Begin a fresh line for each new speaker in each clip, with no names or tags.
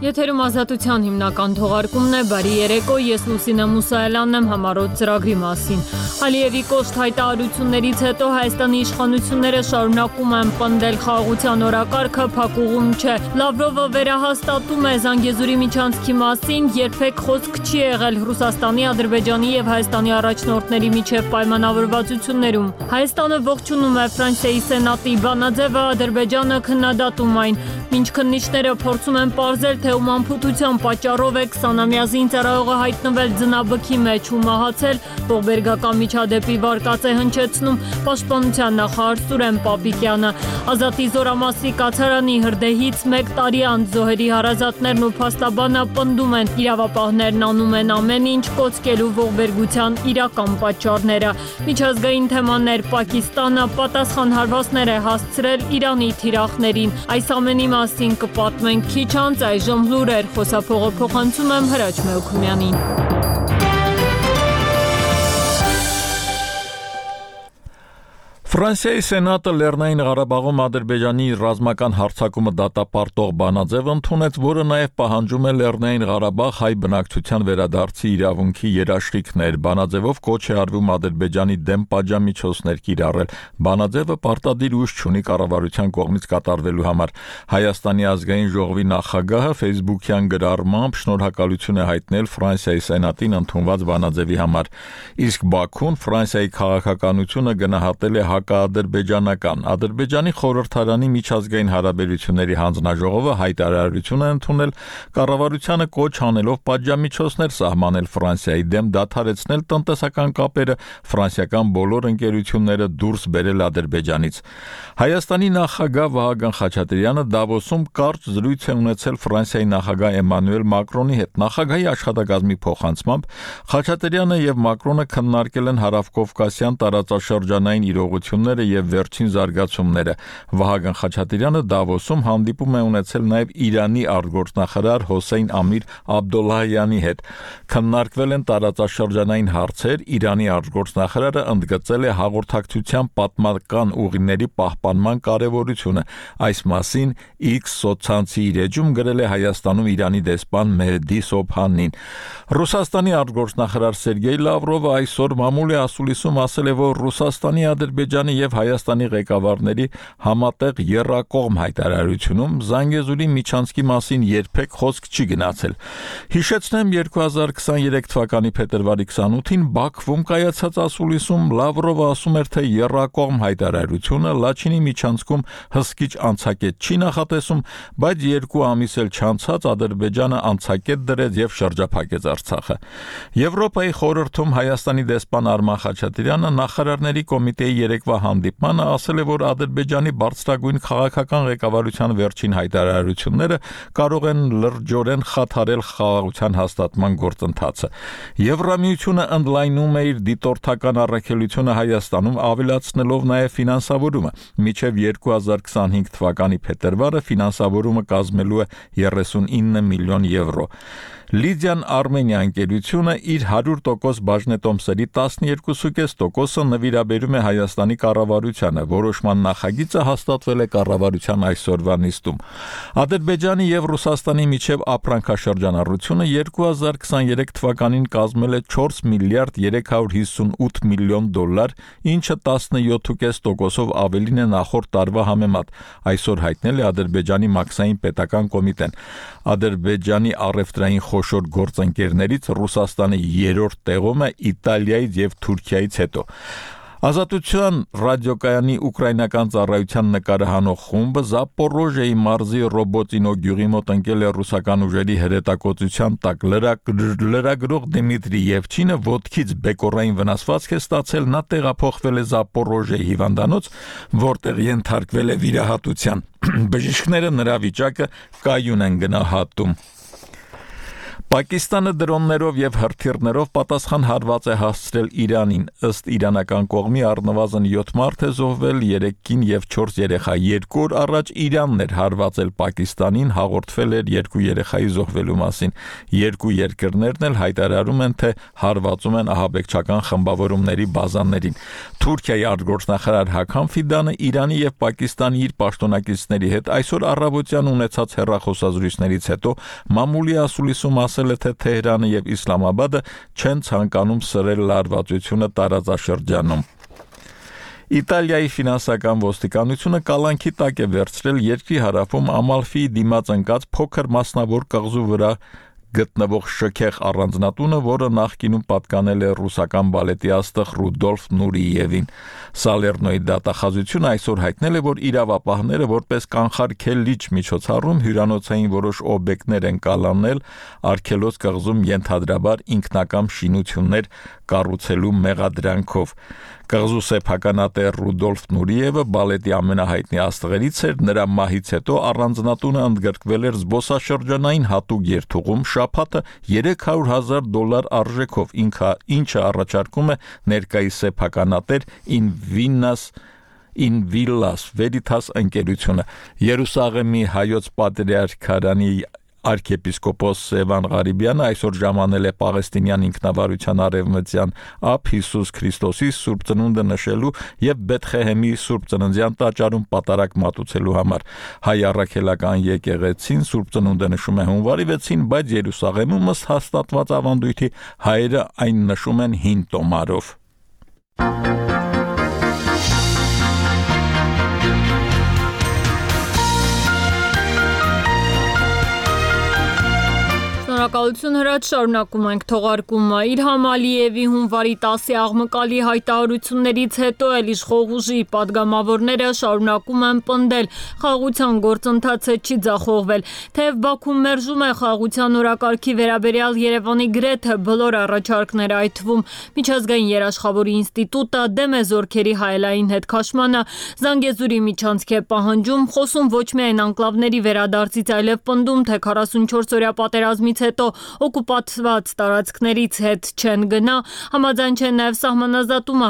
Եթերում ազատության հիմնական թողարկումն է, բարի երեկո, ես Լուսինե Մուսայելյանն եմ համառոտ ծրագրի մասին։ Ալիևի կոշտ հայտարարություններից հետո Հայաստանի իշխանությունները շարունակում են պնդել խաղաղության օրակարգը փակուղում չէ։ Լավրովը վերահաստատում է Զանգեզուրի միջանցքի մասին, երբեք խոսք չի եղել Ռուսաստանի, Ադրբեջանի եւ Հայաստանի առաջնորդների միջև պայմանավորվածություններում։ Հայաստանը ողջունում է Ֆրանսիայի սենատի բանաձևը, Ադրբեջանը քննադատում այն։ Մինչ քննիչները փորձում են պարզել, թե ում անփութության պատճառով է 20-ամյա զինծառայողը հայտնվել ձնաբքի մեջ ու մահացել, ողբերգական միջադեպի վարկած է հնչեցնում Պաշտպանության նախարար Սուրեն Պապիկյանը։ Ազատի զորամասի կացարանի հրդեհից 1 տարի անց զոհերի հարազատներն ու փաստաբանը պնդում են, իրավապահներն անում են ամեն ինչ կոծկելու ողբերգության իրական պատճառները։ Միջազգային թեմաներ Պակիստանը պատասխան հարվածներ է հասցրել Իրանի թիրախներին։ Այս ամենի մասին կպատմենք քիչ անց, այժմ լուրեր, խոսափողը փոխանցում եմ Հրաչ Մեոքումյանին։
Ֆրանսիայի սենատը Լեռնային Ղարաբաղում Ադրբեջանի ռազմական հարձակումը դատապարտող բանաձև ընդունեց, որը նաև պահանջում է Լեռնային Ղարաբաղ հայ բնակչության վերադարձի իրավունքի երաշխիքներ։ Բանաձևով կոչ է արվում Ադրբեջանի դեմ պատժամիջոցներ կիրառել։ Բանաձևը պարտադիր ուժ չունի կառավարության կողմից կատարվելու համար։ Հայաստանի ազգային ժողովի նախագահը Facebook-յան գրառմամբ շնորհակալություն է հայտնել Ֆրանսիայի սենատին ընդունված բանաձևի համար։ Իսկ Բաքուն Ֆրանսիայի քաղաքականությունը գնահատել է հակաադրբեջանական։ Ադրբեջանի խորհրդարանի միջազգային հարաբերությունների հանձնաժողովը հայտարարություն է ընդունել կառավարությանը կոչ անելով պատժամիջոցներ սահմանել Ֆրանսիայի դեմ, դադարեցնել տնտեսական կապերը, ֆրանսիական բոլոր ընկերությունները դուրս բերել Ադրբեջանից։ Հայաստանի նախագահ Վահագն Խաչատրյանը Դավոսում կարճ զրույց է ունեցել Ֆրանսիայի նախագահ Էմանուել Մակրոնի հետ։ Նախագահի աշխատակազմի փոխանցմամբ Խաչատրյանը եւ Մակրոնը քննարկել են հարավկովկասյան տարածաշրջանային իրողությունները եւ վերջին զարգացումները։ Վահագն Խաչատրյանը Դավոսում հանդիպում է ունեցել նաեւ Իրանի արտգործնախարար Հոսեյն Ամիր Աբդոլլահյանի հետ։ Քննարկվել են տարածաշրջանային հարցեր, Իրանի արտգործնախարարը ընդգծել է հաղորդակցության պատմական ուղիների պահպանման կարևորությունը։ Այս մասին X սոցցանցի իր էջում գրել է Հայաստանում Իրանի դեսպան Մեհդի Սոբհանին։ Ռուսաստանի արտգործնախարար Սերգեյ Լավրովը այսօր մամուլի ասուլիսում ասել է, որ Ռուսաստանի, Ադրբեջանի եւ Հայաստանի ղեկավարների համատեղ եռակողմ հայտարարությունում Զանգեզուրի միջանցքի մասին երբեք խոսք չի գնացել։ Հիշեցնեմ 2023 թվականի փետրվարի 28-ին Բաքվում կայացած ասուլիսում Լավրովը ասում էր, թե եռակողմ հայտարարությունը Լաչինի միջանցքում հսկիչ անցակետ չի նախատեսում, բայց 2 ամիս էլ չանցած Ադրբեջանը անցակետ դրեց եւ շրջափակեց Արցախը։ Եվրոպայի խորհրդում Հայաստանի դեսպան Արման Խաչատրյանը նախարարների կոմիտեի երեկվա հանդիպմանը ասել է, որ Ադրբեջանի բարձրագույն քաղաքական ղեկավարության վերջին հայտարարությունները կարող են լրջորեն խաթարել խաղաղության հաստատման գործընթացը։ Եվրամիությունը ընդլայնում է իր դիտորդական առաքելությունը Հայաստանում, ավելացնելով նաև ֆինանսավորումը։ Մինչև 2025 թվականի փետրվարը ֆինանսավորումը կազմելու է 39 միլիոն եվրո։ Լիդիան Արմենիա ընկերությունը իր 100% բաժնետոմսերի 12.5%-ը նվիրաբերում է Հայաստանի կառավարությանը։ Որոշման նախագիծը հաստատվել է կառավարության այսօրվա նիստում։ Ադրբեջանի եւ Ռուսաստանի միջև ապրանքաշրջանառությունը 2023 թվականին կազմել է 4 միլիարդ 358 միլիոն դոլար, ինչը 17.5%-ով ավելին է նախորդ տարվա համեմատ։ Այսօր հայտնել է Ադրբեջանի մաքսային պետական կոմիտեն։ Ադրբեջանի առևտրային խոշոր գործընկերներից Ռուսաստանը 3-րդ տեղում է Իտալիայից եւ Թուրքիայից հետո։ Ազատության ռադիոկայանի ուկրաինական ծառայության նկարահանող խումբը Զապորոժիայի մարզի Ռոբոտինո գյուղի մոտ ընկել է ռուսական ուժերի հրետակոծության տակ։ Լրագրող Դիմիտրի Եվչինը ոտքից բեկորային վնասվածք է ստացել, նա տեղափոխվել է Զապորոժիայի հիվանդանոց, որտեղ ենթարկվել է վիրահատության։ Բժիշկները նրա վիճակը կայուն են գնահատում։ Պակիստանը դրոններով եւ հրթիռներով պատասխան հարված է հասցրել Իրանին, ըստ իրանական կողմի առնվազն 7 մարդ է զոհվել, 3 կին եւ 4 երեխա։ 2 օր առաջ Իրանն էր հարվածել Պակիստանին, հաղորդվել էր 2 երեխայի զոհվելու մասին։ Երկու երկրներն էլ հայտարարում են, թե հարվածում են ահաբեկչական խմբավորումների բազաներին։ Թուրքիայի արտգործնախարար Հական Ֆիդանը Իրանի եւ Պակիստանի իր պաշտոնակիցների հետ այսօր առավոտյան ունեցած հեռախոսազրույցներից հետո մամուլի ասուլիսում ասել է, թե Թեհրանը եւ Իսլամաբադը չեն ցանկանում սրել լարվածությունը տարածաշրջանում։ Իտալիայի ֆինանսական ոստիկանությունը կալանքի տակ է վերցրել երկրի հարավում Ամալֆիի դիմաց ընկած փոքր մասնավոր կղզու վրա գտնվող շքեղ առանձնատունը, որը նախկինում պատկանել է ռուսական բալետի աստղ Ռուդոլֆ Նուրիևին։ Սալերնոյի դատախազությունը այսօր հայտնել է, որ իրավապահները որպես կանխարգելիչ միջոցառում հյուրանոցային որոշ օբյեկտներ են կալանել արգելոց կղզում ենթադրաբար ինքնակամ շինություններ կառուցելու մեղադրանքով։ Կղզու սեփականատեր Ռուդոլֆ Նուրիևը բալետի ամենահայտնի աստղերից էր, նրա մահից հետո առանձնատունը ընդգրկվել էր զբոսաշրջանային հատուկ երթուղում շաբաթը $300,000 արժեքով, ինչը առաջարկում է ներկայիս սեփականատեր Invillas Veritas ընկերությունը։ Երուսաղեմի հայոց պատրիարքարանի Արքեպիսկոպոս Սևան Ղարիբյանը այսօր ժամանել է Պաղեստինյան ինքնավարության արևմտյան ափ Հիսուս Քրիստոսի Սուրբ Ծնունդը նշելու եւ Բեթխեհեմի Սուրբ Ծննդյան տաճարում պատարագ մատուցելու համար։ Հայ առաքելական եկեղեցին Սուրբ Ծնունդը նշում է հունվարի 6-ին, բայց Երուսաղեմում ըստ հաստատված ավանդույթի հայերը այն նշում են հին տոմարով։
Շնորհակալություն հրաչ, շարունակում ենք թողարկումը։ Իլհամ Ալիևի հունվարի 10-ի աղմկալի հայտարարություններից հետո էլ իշխող ուժի падգամավորները շարունակում են պնդել խաղաղության գործընթացը չի ձախողվել։ Թեև Բաքուն մերժում է խաղաղության օրակարգի վերաբերյալ Երևանի գրեթե բոլոր առաջարկները, այդ թվում Միջազգային երաշխավորի ինստիտուտը դեմ է զորքերի հայելային հետքաշմանը, Զանգեզուրի միջանցք է պահանջում, խոսում ոչ միայն անկլավների վերադարձից, այլև պնդում, թե 44-օրյա պատերազմից հետո օկուպացված տարածքներից հետ չեն գնա, համաձայն չեն նաև սահմանազատումը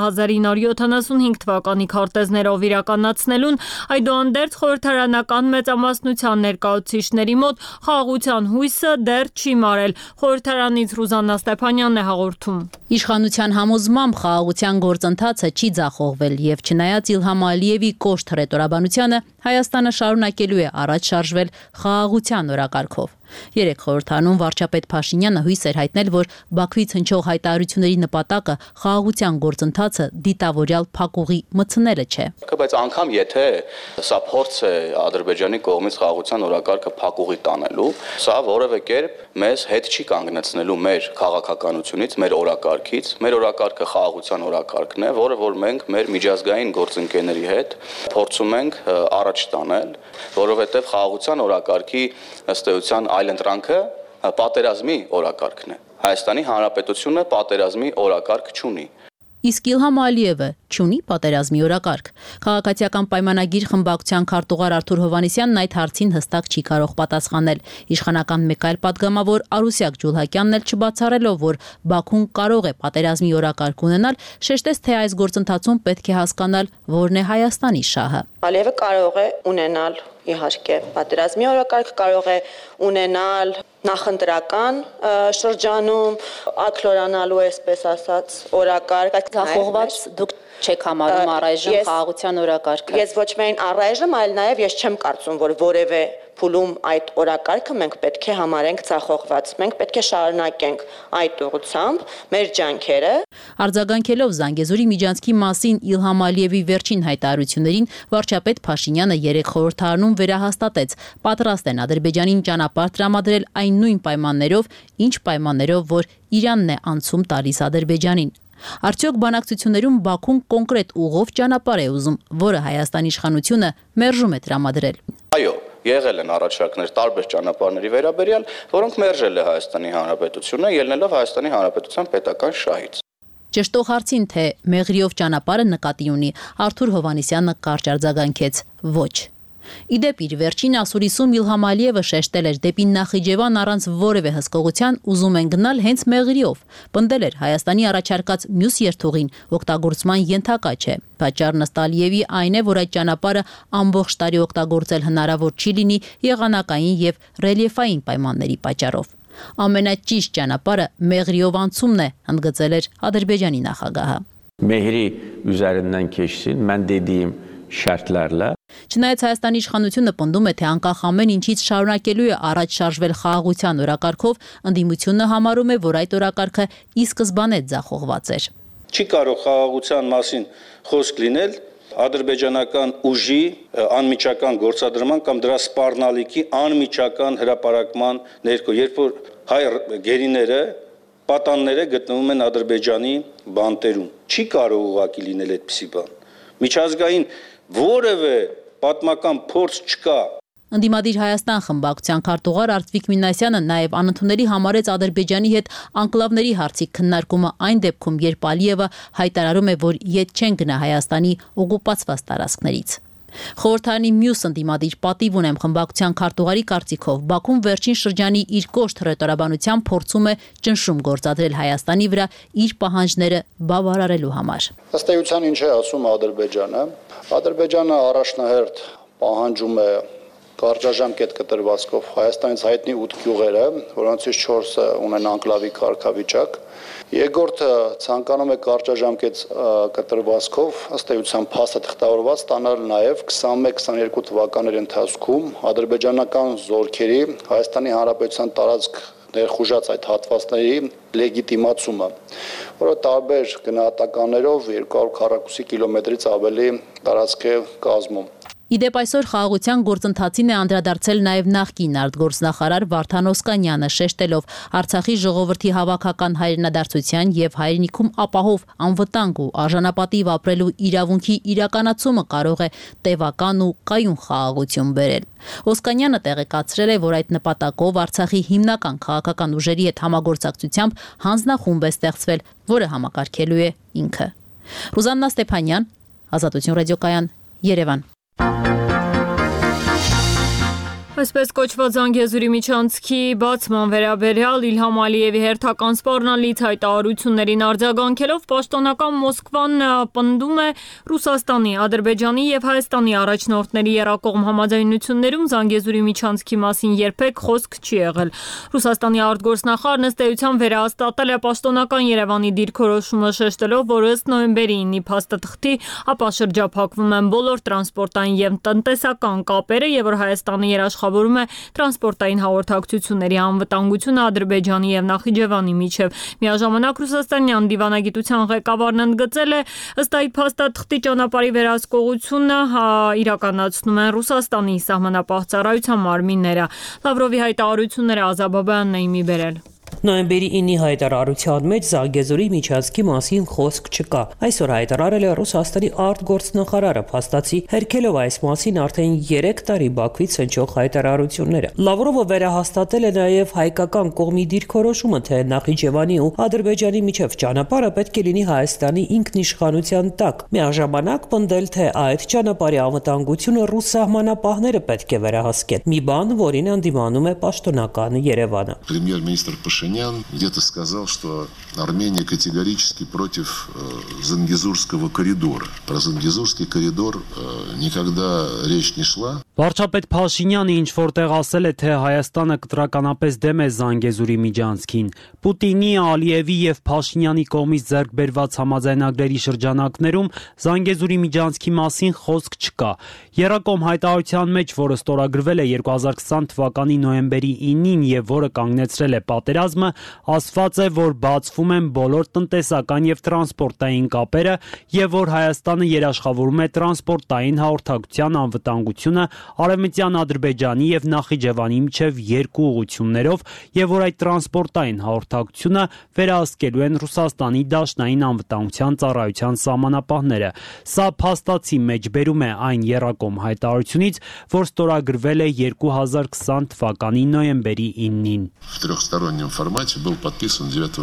1975 թվականի քարտեզներով իրականացնելուն, այդուհանդերձ խորհրդարանական մեծամասնության ներկայացուցիչների մոտ խաղաղության հույսը դեռ չի մարել։ Խորհրդարանից Ռուզաննա Ստեփանյանն է հաղորդում։
Իշխանության համոզմամբ խաղաղության գործընթացը չի ձախողվել եւ չնայած Իլհամ Ալիևի կոշտ հռետորաբանությանը Հայաստանը շարունակելու է առաջ շարժվել խաղաղության օրակարգով։ Երեք խորհրդարանում վարչապետ Փաշինյանը հույս էր հայտնել, որ Բաքվից հնչող հայտարարությունների նպատակը խաղաղության գործընթացը դիտավորյալ փակուղի մտցնելը չէ։
Բայց անգամ եթե սա փորձ է Ադրբեջանի կողմից խաղաղության օրակարգը փակուղի տանելու, սա որևէ կերպ մեզ հետ չի կանգնեցնելու մեր քաղաքականությունից, մեր օրակարգից։ Մեր օրակարգը խաղաղության օրակարգն է, որը որ մենք մեր միջազգային գործընկերների հետ փորձում ենք առաջ տանել, որովհետև խաղաղության օրակարգի ըստ էության այլընտրանքը պատերազմի օրակարգն է։ Հայաստանի Հանրապետությունը պատերազմի օրակարգ չունի։
Իսկ Իլհամ Ալիևը չունի պատերազմի օրակարգ։ Քաղաքացիական պայմանագիր խմբակցության քարտուղար Արթուր Հովհաննիսյանն այդ հարցին հստակ չի կարող պատասխանել։ Իշխանական մեկ այլ պատգամավոր Արուսյակ Ջուլհակյանն էլ չբացառելով, որ Բաքուն կարող է պատերազմի օրակարգ ունենալ, շեշտեց, թե այս գործընթացում պետք է հասկանալ, որն է Հայաստանի շահը։
Ալիևը կարող է ունենալ իհարկե պատերազմի օրակարգ, կարող է ունենալ նախընտրական շրջանում ակլորանալու այսպես ասած օրակարգ,
Ձախողված դուք չեք համարում առայժմ խաղաղության օրակարգը։
Ես ոչ միայն առայժմ, այլ նաև ես չեմ կարծում, որ որևէ փուլում այդ օրակարգը մենք պետք է համարենք ձախողված։ Մենք պետք է շարունակենք այդ ուղղությամբ մեր ջանքերը։
Արձագանքելով Զանգեզուրի միջանցքի մասին Իլհամ Ալիևի վերջին հայտարարություններին, վարչապետ Փաշինյանը երեք խորհրդարանում վերահաստատեց, պատրաստ են Ադրբեջանին ճանապարհ տրամադրել այն նույն պայմաններով, ինչ պայմաններով, որ Իրանն է անցում տալիս Ադրբեջանին։ Արդյոք բանակցություններում Բաքուն կոնկրետ ուղով ճանապարհ է ուզում, որը Հայաստանի իշխանությունը մերժում է տրամադրել։
Այո, եղել են առաջարկներ տարբեր ճանապարհների վերաբերյալ, որոնք մերժել է Հայաստանի Հանրապետությունը, ելնելով Հայաստանի Հանրապետության պետական շահից։
Ճշտող հարցին, թե մեղրիով ճանապարհը նկատի ունի, Արթուր Հովհաննիսյանը կարճ արձագանքեց՝ ոչ։ Իդեպ իր վերջին ասուրիսում Իլհամ Ալիևը շեշտել էր դեպի Նախիջևան առանց որևէ հսկողության ուզում են գնալ հենց Մեղրիով, պնդել էր Հայաստանի առաջարկած մյուս երթուղին օգտագործման ենթակա չէ։ Պատճառն ըստ Ալիևի այն է, որ այդ ճանապարհը ամբողջ տարի օգտագործել հնարավոր չի լինի եղանակային եւ ռելիեֆային պայմանների պատճառով։ Ամենաճիշտ ճանապարհը Մեղրիով անցումն է, ընդգծել էր Ադրբեջանի նախագահը։
Mehri üzerinden geçsin, mən dediyim şərtlərlə.
Չնայած Հայաստանի իշխանությունը պնդում է, թե անկախ ամեն ինչից շարունակելու է առաջ շարժվել խաղաղության օրակարգով, ընդդիմությունը համարում է, որ այդ օրակարգը ի սկզբանե ձախողված էր։
Չի կարող խաղաղության մասին խոսք լինել ադրբեջանական ուժի անմիջական գործադրման կամ դրա սպառնալիքի անմիջական հրապարակման ներքո, երբ որ հայ գերիները պատանները գտնվում են Ադրբեջանի բանտերում։ Չի կարող ուղղակի լինել այդպիսի բան։ Միջազգային որևէ պատմական փորձ չկա։
Ընդդիմադիր Հայաստան խմբակցության քարտուղար Արտվիկ Մինասյանը նաև անընդունելի համարեց Ադրբեջանի հետ անկլավների հարցի քննարկումը այն դեպքում, երբ Ալիևը հայտարարում է, որ ետ չեն գնա Հայաստանի օկուպացված տարածքներից։ Խորհրդարանի մյուս ընդդիմադիր պատիվ ունեմ խմբակցության քարտուղարի կարծիքով Բաքուն վերջին շրջանի իր կոշտ հռետորաբանությամբ փորձում է ճնշում գործադրել Հայաստանի վրա իր պահանջները բավարարելու համար։
Ըստ էության ինչ է ասում Ադրբեջանը։ Ադրբեջանը առաջնահերթ պահանջում է կարճաժամկետ կտրվածքով Հայաստանից հայտնի 8 գյուղերը, որոնցից 4-ը ունեն անկլավի կարգավիճակ։ Երկրորդը ցանկանում է կարճաժամկետ կտրվածքով ըստ էության փաստը թղթավորված ստանալ նաև 21-22 թվականների ընթացքում ադրբեջանական զորքերի Հայաստանի Հանրապետության տարածք ներխուժած այդ հատվածների լեգիտիմացումը, որը տարբեր գնահատականներով 240 կիլոմետրից ավելի տարածք է կազմում։
Իդեպ այսօր խաղաղության գործընթացին է անդրադարձել նաև նախկին արտգործնախարար Վարդան Օսկանյանը, շեշտելով Արցախի ժողովրդի հավաքական հայրենադարձության եւ հայրենիքում ապահով անվտանգ ու արժանապատիվ ապրելու իրավունքի իրականացումը կարող է տևական ու կայուն խաղաղություն բերել։ Օսկանյանը տեղեկացրել է, որ այդ նպատակով Արցախի հիմնական քաղաքական ուժերի հետ համագործակցությամբ հանձնախումբ է ստեղծվել, որը համակարգելու է ինքը։ Ռուզաննա Ստեփանյան, Ազատություն ռադիոկայան, Երևան։
Այսպես կոչված Զանգեզուրի միջանցքի բացման վերաբերյալ Իլհամ Ալիևի հերթական սպառնալից հայտարարություններին արձագանքելով պաշտոնական Մոսկվան պնդում է Ռուսաստանի, Ադրբեջանի եւ Հայաստանի առաջնորդների եռակողմ համաձայնություններում Զանգեզուրի միջանցքի մասին երբեք խոսք չի եղել։ Ռուսաստանի արտգործնախարարն ըստ էության վերահաստատել է պաշտոնական Երևանի դիրքորոշումը, շեշտելով, որ ըստ նոյեմբերի 9-ի փաստաթղթի ապա շրջափակվում են բոլոր տրանսպորտային եւ տնտեսական կապերը եւ որ Հայաստանի երաշխավորում է տրանսպորտային հաղորդակցությունների անվտանգությունը Ադրբեջանի եւ Նախիջևանի միջև։ Միաժամանակ Ռուսաստանյան դիվանագիտության ղեկավարն ընդգծել է, ըստ այդ փաստաթղթի ճանապարհի վերահսկողությունը իրականացնում են Ռուսաստանի սահմանապահ ծառայության մարմինները։ Լավրովի հայտարարությունները Ազաբաբյանն է իմի բերել։
Նոյեմբերի 9-ի հայտարարության մեջ Զանգեզուրի միջանցքի մասին խոսք չկա։ Այսօր հայտարարել է Ռուսաստանի արտգործնախարարը, փաստացի հերքելով այս մասին արդեն 3 տարի Բաքվից հնչող հայտարարությունները։ Լավրովը վերահաստատել է նաև հայկական կողմի դիրքորոշումը, թե Նախիջևանի ու Ադրբեջանի միջև ճանապարհը պետք է լինի Հայաստանի ինքնիշխանության տակ։ Միաժամանակ պնդել, թե այդ ճանապարհի անվտանգությունը ռուս սահմանապահները պետք է վերահսկեն։ Մի բան, որին անդիմանում է պաշտոնական Երևանը։
Премьер-министр Пашинян где-то сказал, что Армения категорически против Зангезурского коридора. Про Зангезурский коридор никогда речь не шла.
Վարչապետ Փաշինյանը ինչ որտեղ ասել է, թե Հայաստանը կտրականապես դեմ է Զանգեզուրի միջանցքին։ Պուտինի, Ալիևի եւ Փաշինյանի կողմից ձեռք բերված համաձայնագրերի շրջանակներում Զանգեզուրի միջանցքի մասին խոսք չկա։ Եռակողմ հայտարարության մեջ, որը ստորագրվել է 2020 թվականի նոյեմբերի 9-ին եւ որը կանգնեցրել է պատերազմը, ասված է, որ բացվում են բոլոր տնտեսական եւ տրանսպորտային կապերը եւ որ Հայաստանը երաշխավորում է տրանսպորտային հաղորդակցության անվտանգությունը Արևմտյան Ադրբեջանի եւ Նախիջևանի միջև երկու ուղղություններով եւ որ այդ տրանսպորտային հաղորդակցությունը վերահսկելու են Ռուսաստանի Դաշնային անվտանգության ծառայության սահմանապահները։ Սա փաստացի մեջբերում է այն եռակողմ հայտարարությունից, որ ստորագրվել է 2020 թվականի նոյեմբերի 9-ին։
В трехстороннем формате был подписан 9 ноября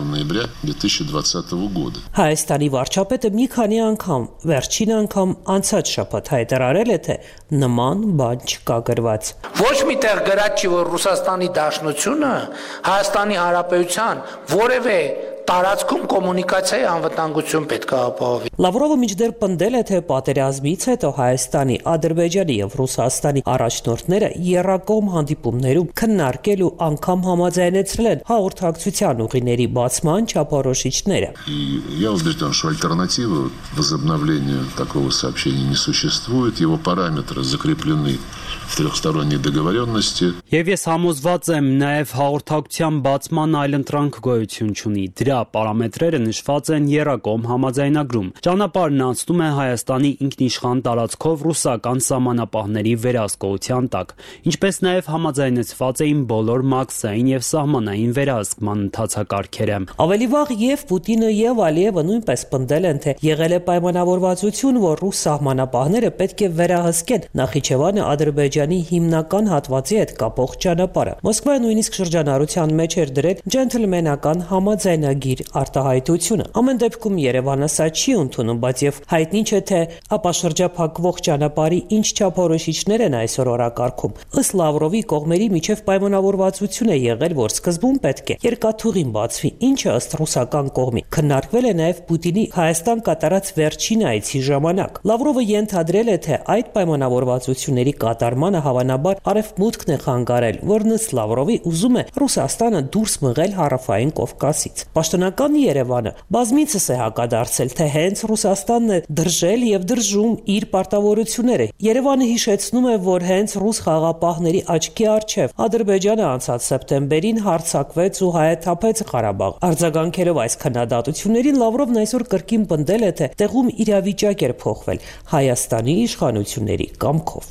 2020 года.
Հայաստանի վարչապետը մի քանի անգամ, վերջին անգամ անցած շաբաթ հայտարարել է, թե նման բան չկա գրված։
Ոչ միտեղ գրած չի, որ Ռուսաստանի Դաշնությունը Հայաստանի Հանրապետության որևէ տարածքում կոմունիկացիայի անվտանգություն պետք է ապահովի։
Լավրովը մինչդեռ պնդել է, թե պատերազմից հետո Հայաստանի, Ադրբեջանի եւ Ռուսաստանի առաջնորդները եռակողմ հանդիպումներում քննարկել ու անգամ համաձայնեցրել են հաղորդակցության ուղիների բացման չափորոշիչները։
Я убежден, что альтернативы возобновлению такого сообщения не существует, его параметры закреплены в трехсторонней договоренности.
Եվ ես համոզված եմ, նաև հաղորդակցության բացման այլընտրանք գոյություն չունի։ Դրա պարամետրերը նշված են եռակողմ համաձայնագրում։ Ճանապարհն անցնում է Հայաստանի ինքնիշխան տարածքով ռուսական սահմանապահների վերահսկողության տակ, ինչպես նաև համաձայնեցված էին բոլոր մաքսային եւ սահմանային վերահսկման ընթացակարգերը։
Ավելի վաղ եւ Պուտինը եւ Ալիևը նույնպես պնդել են, թե եղել է պայմանավորվածություն, որ ռուս սահմանապահները պետք է վերահսկեն Նախիջևանը Ադրբեջանի հիմնական հատվածի հետ կապող ճանապարհը։ Մոսկվան նույնիսկ շրջանառության մեջ էր դրել ջենթլմենական համաձայնագիր արտահայտությունը։ Ամեն դեպքում Երևանը սա չի ընդունում, բայց եւ հայտնի չէ, թե ապաշրջափակվող ճանապարհի ինչ չափորոշիչներ են այսօր օրակարգում։ Ըստ Լավրովի կողմերի միջև պայմանավորվածություն է եղել, որ սկզբում պետք է երկաթուղին բացվի, ինչը ըստ ռուսական կողմի քննարկվել է նաև Պուտինի Հայաստան կատարած վերջին այցի ժամանակ։ Լավրովը ենթադրել է, թե այդ պայմանավորվածությունների կատարմանը հավանաբար Արևմուտքն է խանգարել, որն ըստ Լավրովի ուզում է Ռուսաստանը դուրս մղել Հարավային Կովկասից։ Պաշտոնական Երևանը բազմիցս է հակադարձել, թե հենց Ռուսաստանն է դրժել եւ դրժում իր պարտավորությունները։ Երևանը հիշեցնում է, որ հենց ռուս խաղապահների աչքի առջև Ադրբեջանը անցած սեպտեմբերին հարձակվեց ու հայաթափեց Ղարաբաղ։ Արձագանքելով այս քննադատություններին Լավրովն այսօր կրկին պնդել է, թե տեղում իրավիճակ էր փոխվել Հայաստանի իշխանությունների կամքով։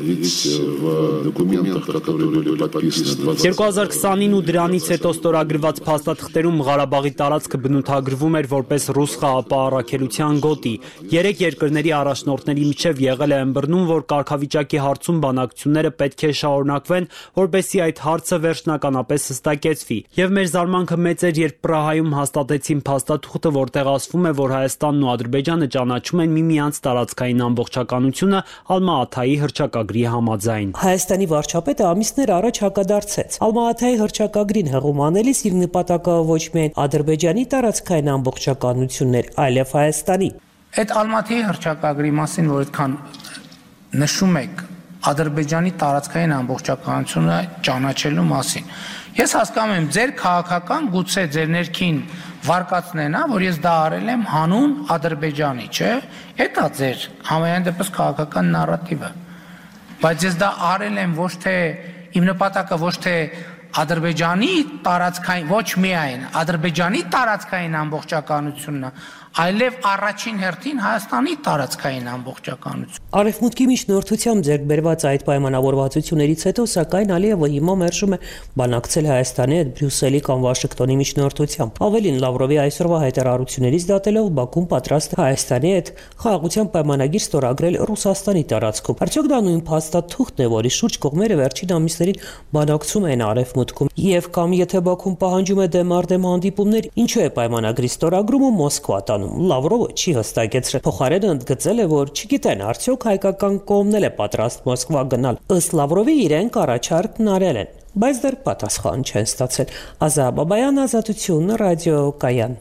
2020-ին ու դրանից հետո ստորագրված փաստաթղթերում Ղարաբաղի տարածքը բնութագրվում էր որպես ռուս խաղապահարակելության գոտի։ Երեք երկրների առաջնորդների միջև եղել է ըմբռնում, որ կարգավիճակի հարցում բանակցությունները պետք է շարունակվեն, որպեսզի այդ հարցը վերջնականապես հստակեցվի։ Եվ մեր զարմանքը մեծ էր, երբ Պրահայում հաստատեցին փաստաթուղթը, որտեղ ասվում է, որ Հայաստանն ու Ադրբեջանը ճանաչում են միմյանց տարածքային ամբողջականությունը Ալմա-Աթայի հռչակագրի համաձայն։
Հայաստանի վարչապետը ամիսներ առաջ հակադարձեց Ալմա-Աթայի հռչակագրին հեղում անելիս իր նպատակը ոչ միայն Ադրբեջանի տարածքային ամբողջականությունն էր, այլև Հայաստանի։
Այդ Ալմատիի հռչակագրի մասին, որ այդքան նշում եք Ադրբեջանի տարածքային ամբողջականությունը ճանաչելու մասին։ Ես հասկանում եմ, ձեր քաղաքական գուցե ձեր ներքին վարկածն է, որ ես դա արել եմ հանուն Ադրբեջանի, չէ՞։ Դա ձեր համենայն դեպս քաղաքական նարատիվը։ Բայց ես դա արել եմ ոչ թե իմ նպատակը ոչ թե Ադրբեջանի տարածքային, ոչ միայն Ադրբեջանի տարածքային ամբողջականությունն է, այլև առաջին հերթին Հայաստանի տարածքային ամբողջականություն։
Արևմուտքի միջնորդությամբ ձեռք բերված այդ պայմանավորվածություններից հետո, սակայն Ալիևը հիմա մերժում է բանակցել Հայաստանի հետ Բրյուսելի կամ Վաշինգտոնի միջնորդությամբ։ Ավելին, Լավրովի այսօրվա հայտարարություններից դատելով Բաքուն պատրաստ է Հայաստանի հետ խաղաղության պայմանագիր ստորագրել Ռուսաստանի տարածքում։ Արդյոք դա նույն փաստաթուղթն է, որի շուրջ կողմերը վերջին ամիսներին բանակցում են Արևմուտքում, եւ կամ եթե Բաքուն պահանջում է դեմարդեմ հանդիպումներ, ինչու է պայմանագրի ստորագրումը Մոսկվա տանում։ Լավրովը չի հստակեցրել, փոխարենը ընդգծել է, որ չգիտեն արդյոք հայկական կողմն էլ է պատրաստ Մոսկվա գնալ։ Ըստ Լավրովի իրենք առաջարկն արել են, բայց դեռ պատասխան չեն ստացել։ Ազա Բաբայան, Ազատություն, Ռադիո Կայան։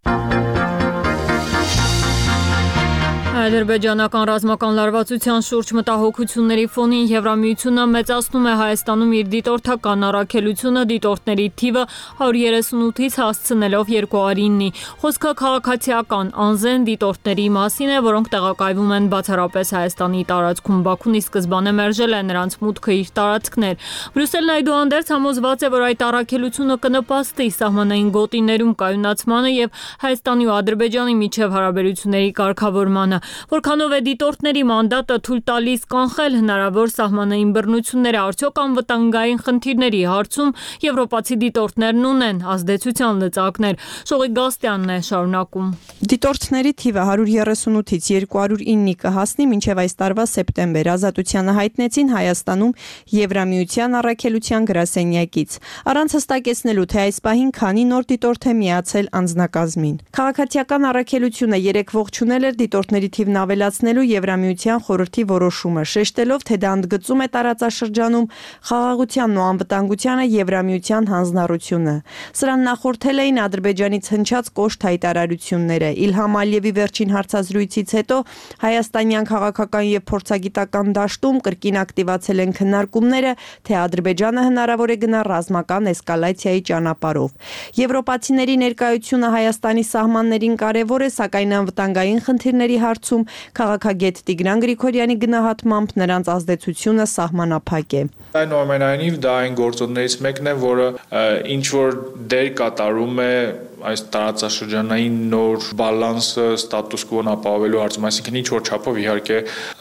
Ադրբեջանական ռազմական լարվածության շուրջ մտահոգությունների ֆոնին Եվրամիությունը մեծացնում է Հայաստանում իր դիտորդական առաքելությունը դիտորդների թիվը 138-ից հասցնելով 209-ի։ Խոսքը քաղաքացիական անզեն դիտորդների մասին է, որոնք տեղակայվում են բացառապես Հայաստանի տարածքում։ Բաքուն ի սկզբանե մերժել է նրանց մուտքը իր տարածքներ։ Բրյուսելն այդուհանդերձ համոզված է, որ այդ առաքելությունը կնպաստի սահմանային գոտիներում կայունացմանը եւ Հայաստանի ու Ադրբեջանի միջև հարաբերությունների կարգավորմանը։ Որքանով է դիտորդների մանդատը թույլ տալիս կանխել հնարավոր սահմանային բռնությունները, արդյոք անվտանգային խնդիրների հարցում եվրոպացի դիտորդներն ունեն ազդեցության լծակներ։ Շողիկ Գաստյանն է շարունակում։
Դիտորդների թիվը 138-ից 209-ի կհասնի մինչև այս տարվա սեպտեմբեր, ազատությանը հայտնեցին Հայաստանում Եվրամիության առաքելության գրասենյակից։ Առանց հստակեցնելու, թե այս պահին քանի նոր դիտորդ է միացել անձնակազմին։ Քաղաքացիական առաքելությունը երեք ողջունել էր դիտորդների թիվն ավելացնելու Եվրամիության խորհրդի որոշումը, շեշտելով, թե դա ընդգծում է տարածաշրջանում խաղաղությանն ու անվտանգությանը Եվրամիության հանձնառությունը։ Սրան նախորդել էին Ադրբեջանից հնչած կոշտ հայտարարությունները։ Իլհամ Ալիևի վերջին հարցազրույցից հետո հայաստանյան քաղաքական եւ փորձագիտական դաշտում կրկին ակտիվացել են քննարկումները, թե Ադրբեջանը հնարավոր է գնա ռազմական էսկալացիայի ճանապարհով։ Եվրոպացիների ներկայությունը Հայաստանի սահմաններին կարևոր է, սակայն անվտանգային խնդիրների հարցում քաղաքագետ Տիգրան Գրիգորյանի գնահատմամբ նրանց ազդեցությունը սահմանափակ է։
Այնուամենայնիվ դա այն գործոններից մեկն է, որը ինչ որ դեր կատարում է այս տարածաշրջանային նոր բալանսը, ստատուս կվոն ապահովելու հարցում, այսինքն ինչ որ չափով իհարկե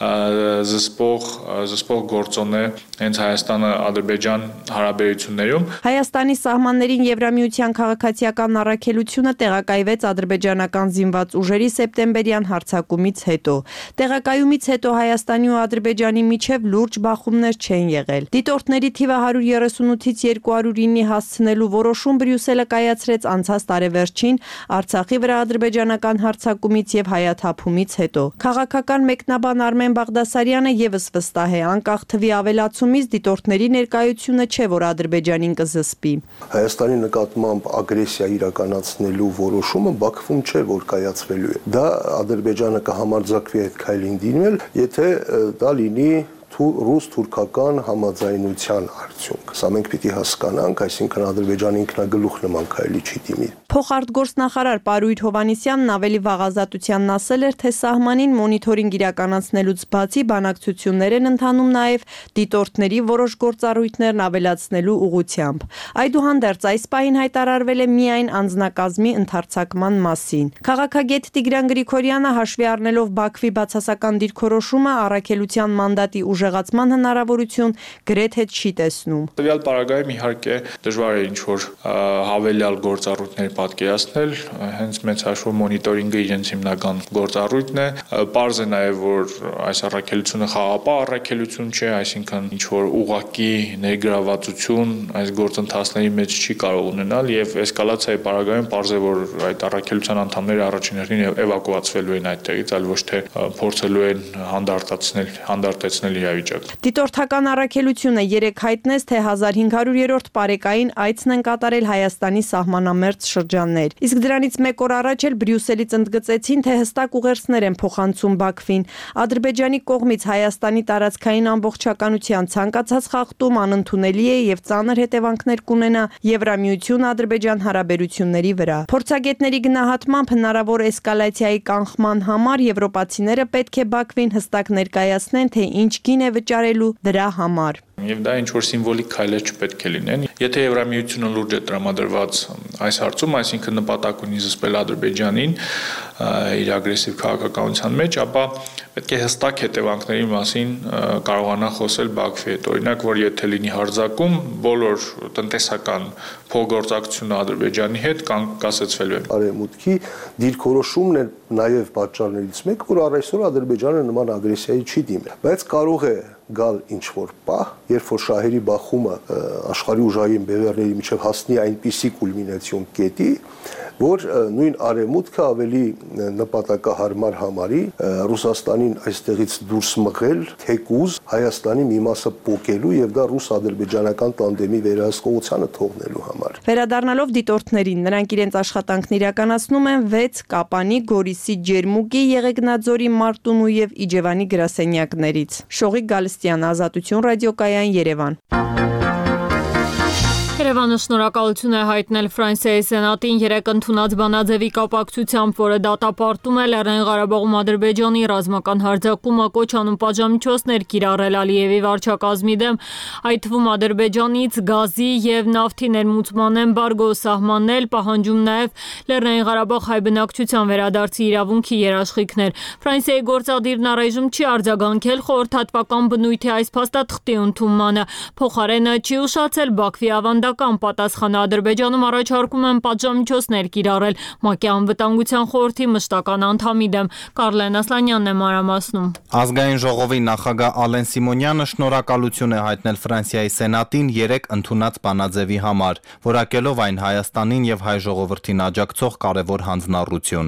զսպող գործոն է հենց Հայաստան-Ադրբեջան հարաբերություններում։
Հայաստանի սահմաններին Եվրամիության քաղաքացիական առաքելությունը տեղակայվեց ադրբեջանական զինված ուժերի սեպտեմբերյան հարձակումից հետո։ Տեղակայումից հետո Հայաստանի ու Ադրբեջանի միջև լուրջ բախումներ չեն եղել։ Դիտորդների թիվը 138-ից 209-ի հասցնելու որոշում Բրյուսելը կայացրեց անցած տարեվերջին Արցախի վրա ադրբեջանական հարձակումից եւ հայաթափումից հետո։ Քաղաքական մեկնաբան Արմեն Բաղդասարյանը եւս վստահ է, անկախ թվի ավելացումից դիտորդների ներկայությունը չէ, որ Ադրբեջանին կզսպի։
Հայաստանի նկատմամբ ագրեսիա իրականացնելու որոշումը Բաքվում չէ, որ կայացվելու է։ Դա Ադրբեջանը կհամարձակվի այդ քայլին դիմել, եթե դա լինի ռուս-թուրքական համաձայնության արդյունք։ Սա մենք պիտի հասկանանք, այսինքն Ադրբեջանի ինքնագլուխ նման քայլի չի դիմի։
Փոխարտգործնախարար Պարույր Հովհաննիսյանն ավելի վաղազատությանն ասել էր, թե սահմանին մոնիթորինգ իրականացնելուց բացի բանակցություններ են ընթանում նաև դիտորդների որոշ գործառույթներն ավելացնելու ուղղությամբ։ Այդուհանդերձ այս պահին հայտարարվել է միայն անձնակազմի ընդարձակման մասին։ Քաղաքագետ Տիգրան Գրիգորյանը հաշվի առնելով Բաքվի բացասական դիրքորոշումը առաքելության մանդատի ուժեղացման հնարավորություն գրեթե չի տեսնում։
Տվյալ պարագայում իհարկե դժվար է ինչ-որ հավելյալ գործառույթներ պատկերացնել, հենց մեծ հաշվով մոնիտորինգը իրենց հիմնական գործառույթն է։ Պարզ է նաև, որ այս առաքելությունը խաղապահ առաքելություն չէ, այսինքն ինչ-որ ուղղակի ներգրավվածություն այս գործընթացների մեջ չի կարող ունենալ եւ էսկալացիայի պարագայում պարզ է, որ այդ առաքելության անդամները առաջին հերթին էվակուացվելու են այդտեղից, այլ ոչ թե փորձելու են հանդարտեցնել իրավիճակը։
Դիտորդական առաքելությունը երեք հայտնեց, թե 1500-րդ պարեկային այցն են կատարել Հայաստանի սահմանամերձ շրջաններ։ Իսկ դրանից մեկ օր առաջ էլ Բրյուսելից ընդգծեցին, թե հստակ ուղերձներ են փոխանցում Բաքվին։ Ադրբեջանի կողմից Հայաստանի տարածքային ամբողջականության ցանկացած խախտում անընդունելի է եւ ծանր հետևանքներ կունենա Եվրամիություն-Ադրբեջան հարաբերությունների վրա։ Փորձագետների գնահատմամբ հնարավոր էսկալացիայի կանխման համար եվրոպացիները պետք է Բաքվին հստակ ներկայացնեն, թե ինչ գին է վճարելու դրա համար։
Եվ դա ինչ-որ սիմվոլիկ քայլեր չպետք է լինեն։ Եթե Եվրամիությունը լուրջ է տրամադրված այս հարցում, այսինքն նպատակ ունի զսպել Ադրբեջանին իր ագրեսիվ քաղաքականության մեջ, ապա պետք է հստակ հետևանքների մասին կարողանա խոսել Բաքվի հետ։ Օրինակ, որ եթե լինի հարձակում, բոլոր տնտեսական փոխգործակցությունը Ադրբեջանի հետ կասեցվելու է։
Արևմուտքի դիրքորոշումն է նաև պատճառներից մեկը, որ առայսօր Ադրբեջանը նման ագրեսիայի չի դիմել, բայց կարող է գալ ինչ-որ պահ, երբ որ շահերի բախումը աշխարհի ուժային բևեռների միջև հասնի այնպիսի կուլմինացիոն կետի, որ նույն արևմուտքը ավելի նպատակահարմար համարի Ռուսաստանին այստեղից դուրս մղել, թեկուզ Հայաստանի մի մասը պոկելու եւ դա ռուս-ադրբեջանական տանդեմի վերահսկողությանը թողնելու համար։
Վերադառնալով դիտորդներին, նրանք իրենց աշխատանքն իրականացնում են 6 Կապանի, Գորիսի, Ջերմուկի, Եղեգնաձորի, Մարտունու եւ Իջևանի գրասենյակներից։ Շողիկ Գալստյան, Ազատություն ռադիոկայան, Երևան։
Երևանը շնորհակալություն է հայտնել Ֆրանսիայի Սենատին երեկ ընդունած բանաձևի կապակցությամբ, որը դատապարտում է Լեռնային Ղարաբաղում Ադրբեջանի ռազմական հարձակումը, կոչ անում պատժամիջոցներ կիրառել Ալիևի վարչակազմի դեմ, այդ թվում Ադրբեջանից գազի եւ նավթի ներմուծման էմբարգո սահմանել, պահանջում նաեւ Լեռնային Ղարաբաղ հայ բնակչության վերադարձի իրավունքի երաշխիքներ։ Ֆրանսիայի գործադիրն առայժմ չի արձագանքել խորհրդատվական բնույթի այս փաստաթղթի ընդունմանը, փոխարենը չի ուշացել Բաքվի ավանդական պատասխանը Ադրբեջանում առաջարկում են պատժամիջոցներ կիրառել ՄԱԿ-ի անվտանգության խորհրդի մշտական անդամի դեմ։ Կարլեն Ասլանյանն է մանրամասնում։
Ազգային ժողովի նախագահ Ալեն Սիմոնյանը շնորհակալություն է հայտնել Ֆրանսիայի Սենատին երեկ ընդունած բանաձևի համար, որակելով այն Հայաստանին եւ հայ ժողովրդին աջակցող կարևոր հանձնառություն։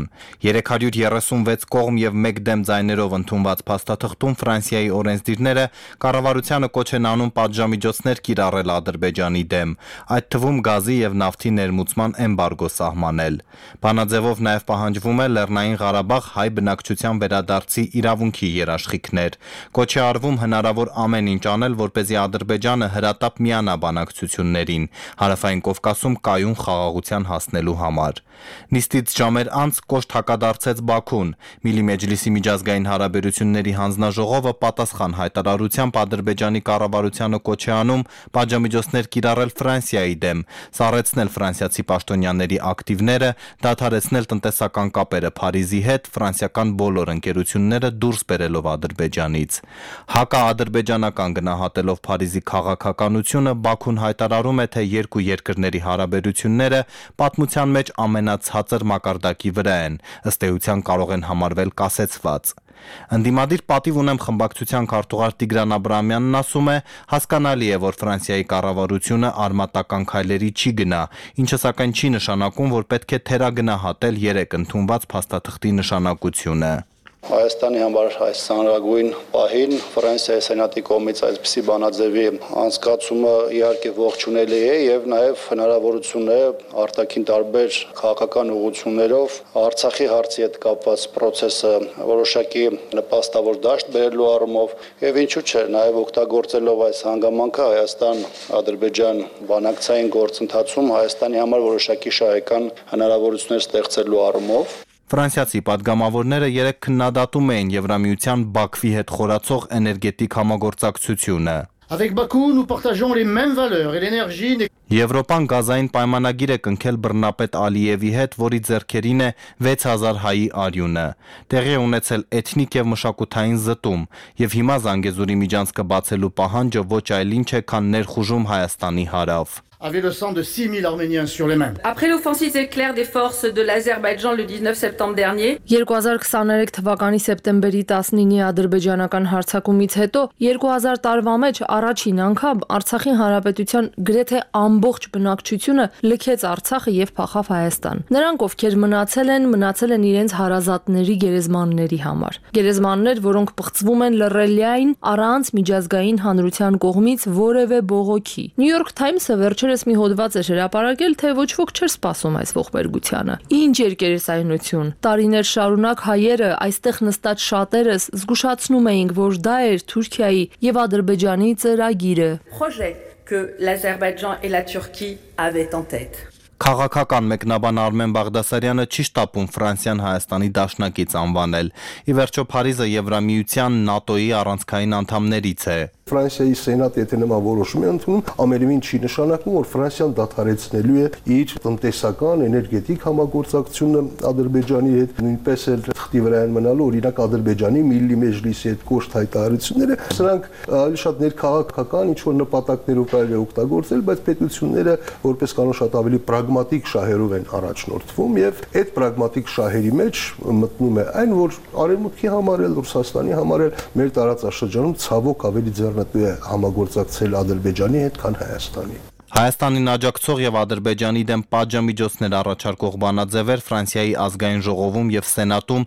336 կողմ եւ 1 դեմ ձայներով ընդունված փաստաթղթում Ֆրանսիայի օրենսդիրները կառավարությանը կոչ են անում պատժամիջոցներ կիրառել Ադրբեջանի դեմ, այդ թվում գազի եւ նավթի ներմուծման էմբարգո սահմանել։ Բանաձևով նաեւ պահանջվում է Լեռնային Ղարաբաղ հայ բնակչության վերադարձի իրավունքի երաշխիքներ։ Կոչ է արվում հնարավոր ամեն ինչ անել, որպեսզի Ադրբեջանը հրատապ միանա բանակցություններին Հարավային Կովկասում կայուն խաղաղության հասնելու համար։ Նիստից ժամեր անց կոշտ հակադարձեց Բաքուն։ Միլի Մեջլիսի միջազգային հարաբերությունների հանձնաժողովը պատասխան հայտարարությամբ Ադրբեջանի կառավարությանը կոչ է անում պատժամիջոցներ կիրառել Ֆրանսիայի դեմ, սառեցնել ֆրանսիացի պաշտոնյաների ակտիվները, դադարեցնել տնտեսական կապերը Փարիզի հետ, ֆրանսիական բոլոր ընկերությունները դուրս բերելով Ադրբեջանից։ Հակաադրբեջանական գնահատելով Փարիզի քաղաքականությունը, Բաքուն հայտարարում է, թե երկու երկրների հարաբերությունները պատմության մեջ ամենացածր մակարդակի վրա են, ըստ էության կարող են համարվել կասեցված։ Ընդդիմադիր պատիվ ունեմ խմբակցության քարտուղար Տիգրան Աբրահամյանն ասում է, հասկանալի է, որ Ֆրանսիայի կառավարությունը արմատական քայլերի չի գնա, ինչը սակայն չի նշանակում, որ պետք է թերագնահատել երեկ ընդունված փաստաթղթի նշանակությունը։
Հայաստանի համար այս ծանրագույն պահին Ֆրանսիայի Սենատի կողմից այսպիսի բանաձևի անցկացումը իհարկե ողջունելի է եւ նաեւ հնարավորություն է արտաքին տարբեր քաղաքական ուղղություններով Արցախի հարցի հետ կապված process-ը որոշակի նպաստավոր դաշտ բերելու առումով եւ ինչու՞ չէ նաեւ օգտագործելով այս հանգամանքը Հայաստան-Ադրբեջան բանակցային գործընթացում Հայաստանի համար որոշակի շահեկան հնարավորություններ ստեղծելու առումով
Ֆրանսիացի падգամավորները երեկ քննադատում էին Եվրամիության Բաքվի հետ խորացող էներգետիկ համագործակցությունը։
Avec Bakou, nous partageons les mêmes valeurs et l'énergie.
Եվրոպան գազային պայմանագիր է կնքել բռնապետ Ալիևի հետ, որի ձեռքերին է 6000 հայի արյունը։ Տեղի է ունեցել էթնիկ եւ մշակութային զտում, եւ հիմա Զանգեզուրի միջանցքը բացելու պահանջը ոչ այլ ինչ է, քան ներխուժում Հայաստանի հարավ։
Avait le sang de 6000 Arméniens sur les mains.
Après l'offensive éclair des forces de l'Azerbaïdjan le 19 septembre dernier,
2023 թվականի սեպտեմբերի 19-ի ադրբեջանական հարձակումից հետո 2000 տարվա մեջ առաջին անգամ Արցախի հանրապետության գրեթե ամբողջ բնակչությունը լքեց Արցախը եւ փախավ Հայաստան։ Նրանք, ովքեր մնացել են իրենց հարազատների գերեզմանների համար։ Գերեզմաններ, որոնք պղծվում են լռելիային առանց միջազգային հանրության կողմից որևէ բողոքի։ New York Times-ը վերջերս մի հոդված է հրապարակել, թե ոչ ոք չէր սպասում այս ողբերգությանը։ Ինչ երկերեսայնություն։ Տարիներ շարունակ հայերը այստեղ նստած շատերս զգուշացնում էինք, որ դա էր Թուրքիայի եւ Ադրբեջանի ծրագիրը։
Projet que l'Azerbaïdjan et la Turquie avaient en tête.
Քաղաքական մեկնաբան Արմեն Բաղդասարյանը չի շտապում Ֆրանսիան Հայաստանի դաշնակից անվանել։ Ի վերջո Փարիզը Եվրամիության ՆԱՏՕ-ի առանցքային անդամներից է։
Ֆրանսիայի Սենատը եթե նման որոշում է ընդունում, ամենևին չի նշանակում, որ Ֆրանսիան դադարեցնելու է իր տնտեսական, էներգետիկ համագործակցությունը Ադրբեջանի հետ, նույնպես էլ թղթի վրա են մնալու օրինակ Ադրբեջանի Միլի Մեջլիսի հետ կոշտ հայտարարությունները, սրանք ավելի շատ ներքաղաքական ինչ-որ նպատակներով կարելի է օգտագործել, բայց պետությունները որպես կանոն շատ ավելի պրագմատիկ շահերով են առաջնորդվում եւ այդ պրագմատիկ շահերի մեջ մտնում է այն, որ Արևմուտքի համար էլ Ռուսաստանի համար էլ մեր տարածաշրջանում ցավոք ավելի ձեռնտու է համագործակցել Ադրբեջանի հետ, քան Հայաստանի։
Հայաստանին աջակցող եւ Ադրբեջանի դեմ պատժամիջոցներ առաջարկող բանաձևեր Ֆրանսիայի ազգային ժողովում եւ Սենատում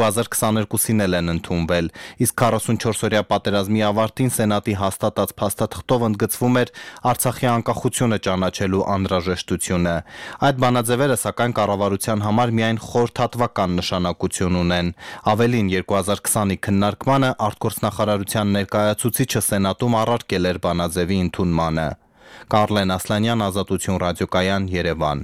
2022-ին են ընդունվել, իսկ 44-օրյա պատերազմի ավարտին Սենատի հաստատած փաստաթղթով ընդգծվում էր Արցախի անկախությունը ճանաչելու անհրաժեշտությունը։ Այդ բանաձևերը սակայն կառավարության համար միայն խորհրդատվական նշանակություն ունեն։ Ավելին 2020-ի քննարկմանը արտգործնախարարության ներկայացուցիչը Սենատում առարկել էր բանաձևի ընդունմանը։ Կարլեն Ասլանյան, Ազատություն ռադիոկայան, Երևան։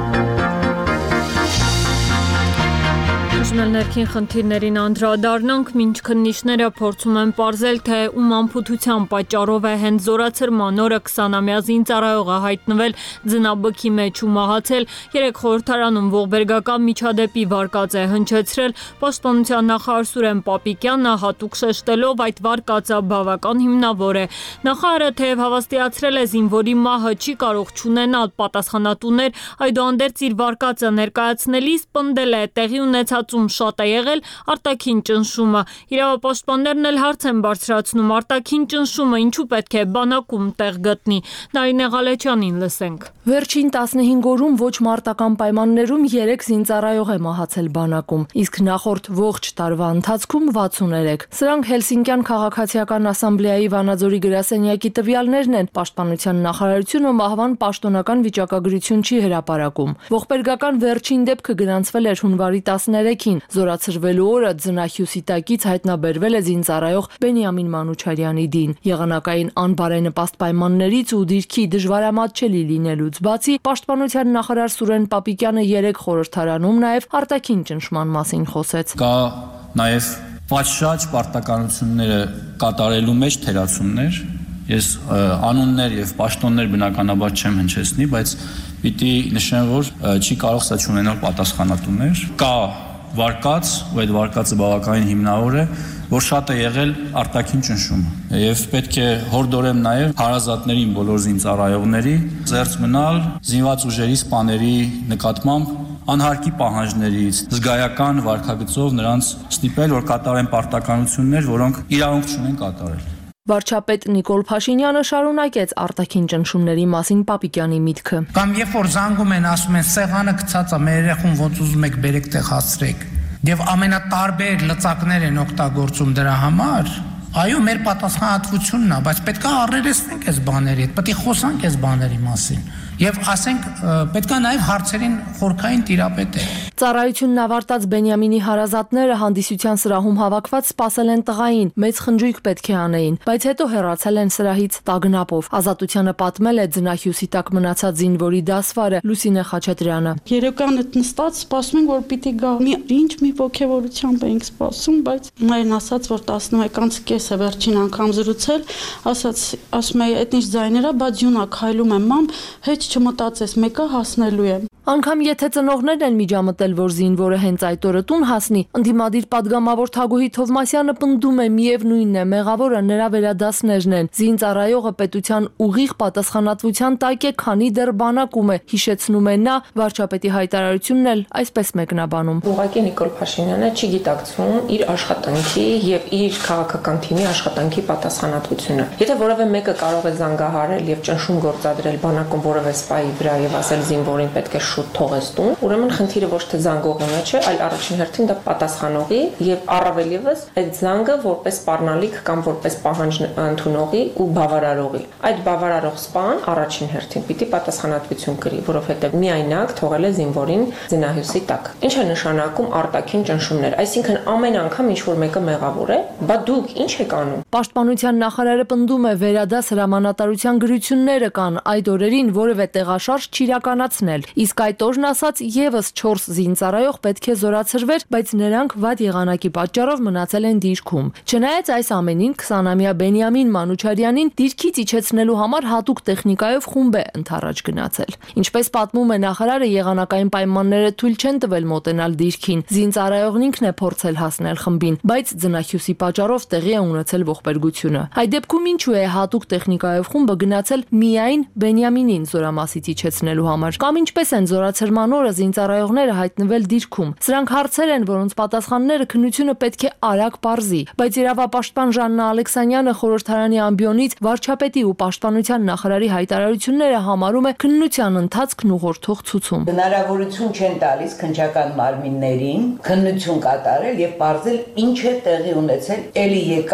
Ներքին խնդիրներին անդրադառնանք, մինչ քննիչները փորձում են պարզել, թե ում անփութության պատճառով է հենց Զորացրման օրը 20-ամյա զինծառայողը հայտնվել ձնաբքի մեջ ու մահացել, երեք խորհրդարանում ողբերգական միջադեպի վարկած է հնչեցրել Պաշտպանության նախարար Սուրեն Պապիկյանը, հատուկ շեշտելով այդ վարկածը բավական հիմնավոր է։ Նախարարը թեև հավաստիացրել է զինվորի մահը չի կարող չունենալ պատասխանատուներ, այդուհանդերձ իր վարկածը ներկայացնելիս պնդել է տեղի ունեցածում շատ է եղել արտաքին ճնշումը։ Իրավապաշտպաններն էլ հարց են բարձրացնում արտաքին ճնշումը ինչու պետք է բանակում տեղ գտնի։ Նարինե Ղալեչյանին լսենք։
Վերջին 15 օրում ոչ մարտական պայմաններում 3 զինծառայող է մահացել բանակում, իսկ նախորդ ողջ տարվա ընթացքում 63։ Սրանք Հելսինկյան քաղաքացիական ասամբլեայի Վանաձորի գրասենյակի տվյալներն են։ Պաշտպանության նախարարությունը մահվան պաշտոնական վիճակագրություն չի հրապարակում։ Ողբերգական վերջին դեպքը գրանցվել էր հունվարի 13-ին։ Զորացրվելու օրը ձնահյուսի տակից հայտնաբերվել է զինծառայող Բենյամին Մանուչարյանի դին։ Եղանակային անբարենպաստ պայմաններից ու դիրքի դժվարամատչելի լինելուց բացի, Պաշտպանության նախարար Սուրեն Պապիկյանը 3 խորհրդարանում նաև արտաքին ճնշման մասին խոսեց։
Կա նաև պատշաճ պարտականությունները կատարելու մեջ թերացումներ։ Ես անուններ եւ պաշտոններ բնականաբար չեմ հնչեցնի, բայց պիտի նշեմ, որ չի կարող սա չունենալ պատասխանատուներ։ Կա վարկած, ու այդ վարկածը բավականին հիմնավոր է, որ շատ է եղել արտաքին ճնշումը։ Եվ պետք է հորդորեմ նաև հարազատներին, բոլոր զինծառայողների զերծ մնալ զինված ուժերի սպաների նկատմամբ անհարկի պահանջներից, զգայական վարքագծով նրանց ստիպել, որ կատարեն պարտականություններ, որոնք իրավունք չունեն կատարել։
Վարչապետ Նիկոլ Փաշինյանը շարունակեց արտաքին ճնշումների մասին Պապիկյանի միտքը։
Կամ երբ որ զանգում են, ասում են սեղանը գցած է, մեր երեխուն ոնց ուզում եք բերեք տեղ հասցրեք։ Եվ ամենատարբեր լծակներ են օգտագործում դրա համար։ Այո, մեր պատասխանատվությունն է, բայց պետք է առերեսնենք այս բաների հետ, պետք է խոսանք այս բաների մասին։ Եվ ասենք պետք է նաև հարցերին խորքային տիրապետել։
Ծառայությունն ավարտած Բենյամինի հարազատները հանդիսության սրահում հավաքված սպասել են տղային, մեծ խնջույք պետք է անեին, բայց հետո հեռացել են սրահից տագնապով։ Ազատությանը պատմել է ձնահյուսի տակ մնացած զինվորի դասվարը Լուսինե Խաչատրյանը։
Երեկանը նստած սպասում ենք, որ պիտի գա։ Մի ոգևորությամբ էինք սպասում, բայց մայրն ասաց, որ 11:30 է վերջին անգամ զրուցել, ասում է, այդ ինչ ձայներ է, բա ձյուն է քայլում եմ, մամ, հետ չմտածես, մեկը հասնելու է։
Անկամ եթե ծնողներն են միջամտել, որ զինվորը հենց այդ օրը տուն հասնի, ընդդիմադիր падգամավոր Թագուհի Թովմասյանը պնդում է միևնույնն է, մեղավորը նրա վերադասներն են։ Զինծառայողը պետության ուղիղ պատասխանատվության տակ է, քանի դեռ բանակում է, հիշեցնում է նա, վարչապետի հայտարարությունն էլ այսպես մեկնաբանում։
Ուղղակի Նիկոլ Փաշինյանը չի գիտակցում իր աշխատանքի եւ իր քաղաքական թիմի աշխատանքի պատասխանատվությունը։ Եթե որևէ մեկը կարող է զանգահարել եւ ճնշում գործադրել բանակում որևէ սպայի վրա եւ ասել զինվորին պետք է շուտ թողես տուն, ուրեմն խնդիրը ոչ թե զանգողի մեջ է, այլ առաջին հերթին դա պատասխանողի եւ առավել եւս այդ զանգը որպես սպառնալիք կամ որպես պահանջ ընդունողի ու բավարարողի։ Այդ բավարարող սպան առաջին հերթին պիտի պատասխանատվություն կրի, որովհետեւ միայնակ թողել է զինվորին ձնահյուսի տակ։ Ինչ է նշանակում արտաքին ճնշումներ, այսինքն ամեն անգամ ինչ որ մեկը մեղավոր է, բա դուք ինչ եք անում։
Պաշտպանության նախարարը պնդում է վերադաս հրամանատարության գրությունները կան այդ օրերին որևէ տեղաշարժ չիրականացնել, իսկ այդ օրն ասած եւս 4 զինծառայող պետք է զորացրվեր, բայց նրանք վատ եղանակի պատճառով մնացել են դիրքում։ Չնայած այս ամենին 20-ամյա Բենյամին Մանուչարյանին դիրքից իջեցնելու համար հատուկ տեխնիկայով խումբ է ընդառաջ գնացել։ Ինչպես պատմում է նախարարը, եղանակային պայմանները թույլ չեն տվել մոտենալ դիրքին։ Զինծառայողն ինքն է փորձել հասնել խմբին, բայց ձնահյուսի պատճառով տեղի է ունեցել ողբերգությունը։ Այդ դեպքում ինչու է հատուկ տեխնիկայով խումբը գնացել միայն Բենյամինին զորամասից իջեցնելու համար, կամ ինչպես են զորացրման օրը զինծառայողները հայտնվել դիրքում։ Սրանք հարցեր են, որոնց պատասխանները քննությունը պետք է արագ պարզի, բայց իրավապաշտպան Ժաննա Ալեքսանյանը խորհրդարանի ամբիոնից վարչապետի ու պաշտպանության նախարարի հայտարարությունները համարում է քննության ընթացքն ուղղորդող ցուցում։
Հնարավորություն չեն տալիս քննչական մարմիններին քննություն կատարել եւ պարզել ինչ է տեղի ունեցել, էլի եկան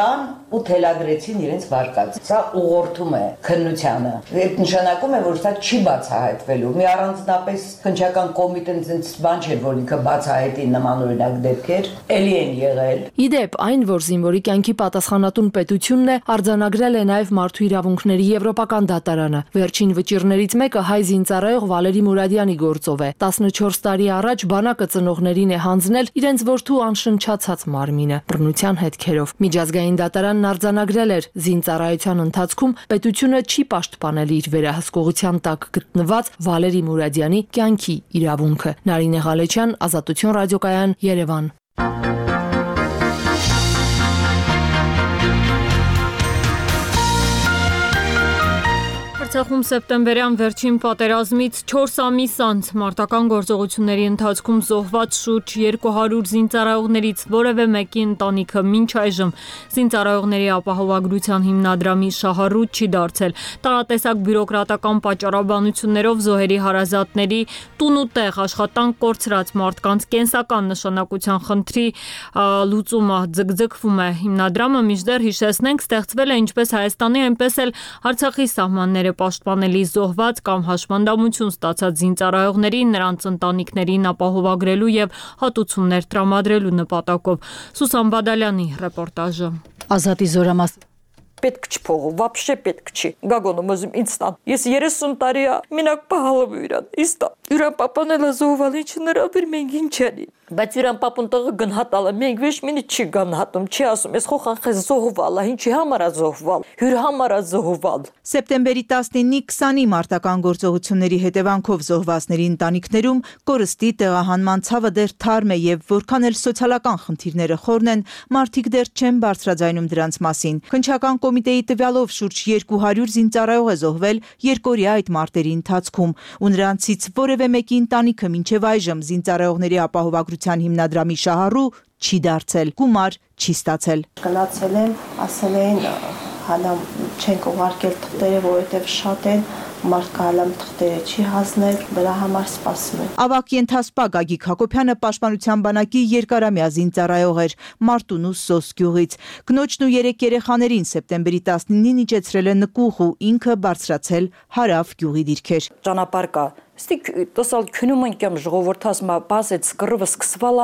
ու թելադրեցին իրենց վարկած։ Սա ուղղորդում է քննությանը։ Այդ նշանակում է, որ սա չի բացահայտվելու։ Մի առանձնապես քննչական կոմիտեն ցենց բան չէ, որ ինքը բացահայտի նմանօրինակ դեպքեր, էլի են եղել։
Իդեպ, այն, որ զինվորի կյանքի պատասխանատուն պետությունն է, արձանագրել է նաև Մարդու իրավունքների Եվրոպական դատարանը։ Վերջին վճիռներից մեկը հայ զինծառայող Վալերի Մուրադյանի գործով է։ 14 տարի առաջ բանակը ծնողներին է հանձնել իրենց որդու անշնչացած մարմինը բռնության հետքերով։ Միջազգային դատարանն արձանագրել էր, զինծառայության ընթացքում պետությունը չի պաշտպանել իր վերահսկողության տակ գտնված Վալերի Մուրադյանի կյանքի իրավունքը։ Նարինե Ղալեչյան, Ազատություն ռադիոկայան, Երևան։
Արցախում սեպտեմբերյան վերջին պատերազմից 4 ամիս անց մարտական գործողությունների ընթացքում զոհված շուրջ 200 զինծառայողներից որևէ մեկի ընտանիքը մինչ այժմ զինծառայողների ապահովագրության հիմնադրամի շահառուտ չի դարձել։ Տարատեսակ բյուրոկրատական պատճառաբանություններով զոհերի հարազատների տուն ու տեղ աշխատանք կորցրած մարդկանց կենսական նշանակության խնդրի լուծումը ձգձգվում է։ Հիմնադրամը մինչդեռ հիշեցնենք ստեղծվել է ինչպես Հայաստանի, այնպես էլ Արցախի սահմանները պաշտպանելի զոհված կամ հաշմանդամություն ստացած զինծառայողների նրանց ընտանիքներին ապահովագրելու եւ հատուցումներ տրամադրելու նպատակով։ Սուսան Բադալյանի ռեպորտաժը։
Ազատի զորամաս պետք չի փողը, вообще պետք չի։ Գագոնում ուզում ինձ տան։ Ես 30 տարի է մենակ պահալով իրան։ Իստա։ Իրան պապանելը զոհվալի չնրաբիր մենք ինչ անի։ Բայց իրան պապուն տղը գնահատալը մենք ոչ մինի չի գնահատում, չի ասում, ես խոխանխես զոհվալա, ինչի համար է զոհվալ, հյուր համար է զոհվալ։
Սեպտեմբերի 19-ի 20-ի մարտական գործողությունների հետևանքով զոհվածների ընտանիքներում կորստի տեղահանման ցավը դեռ թարմ է եւ որքան էլ սոցիալական խնդիրները խորն են, մարդիկ դեռ չեն բարձրաձայնում դրանց մասին։ Քննչական կոմիտեի տվյալով շուրջ 200 զինծառայող է զոհվել երկօրյա այդ մարտերի ընթացքում, ու նրանցից որևէ մեկի ընտանիքը մինչև այժմ զինծառայողների ապահովագրության հիմնադրամի շահառու չի դարձել, գումար չի ստացել։
Գնացել եմ, ասել էին հալա չենք ուղարկել թղթերը, որովհետև շատ են, մարդկա հալամ թղթերը չի հանձնել, դրա համար սպասում են։
Ավակ ենթասպա Գագիկ Հակոբյանը պաշտպանության բանակի երկարամյա զինծառայող էր Մարտունու Սոս գյուղից։ Կնոջն ու 3 երեխաներին սեպտեմբերի 19-ին իջեցրել է նկուղ ու ինքը բարձրացել Հարավ գյուղի դիրքեր։
Ճանապարհ կա Ստիկ տասալ քնում են կամ ժողովրդած մա բազեց կռվը սկսվալա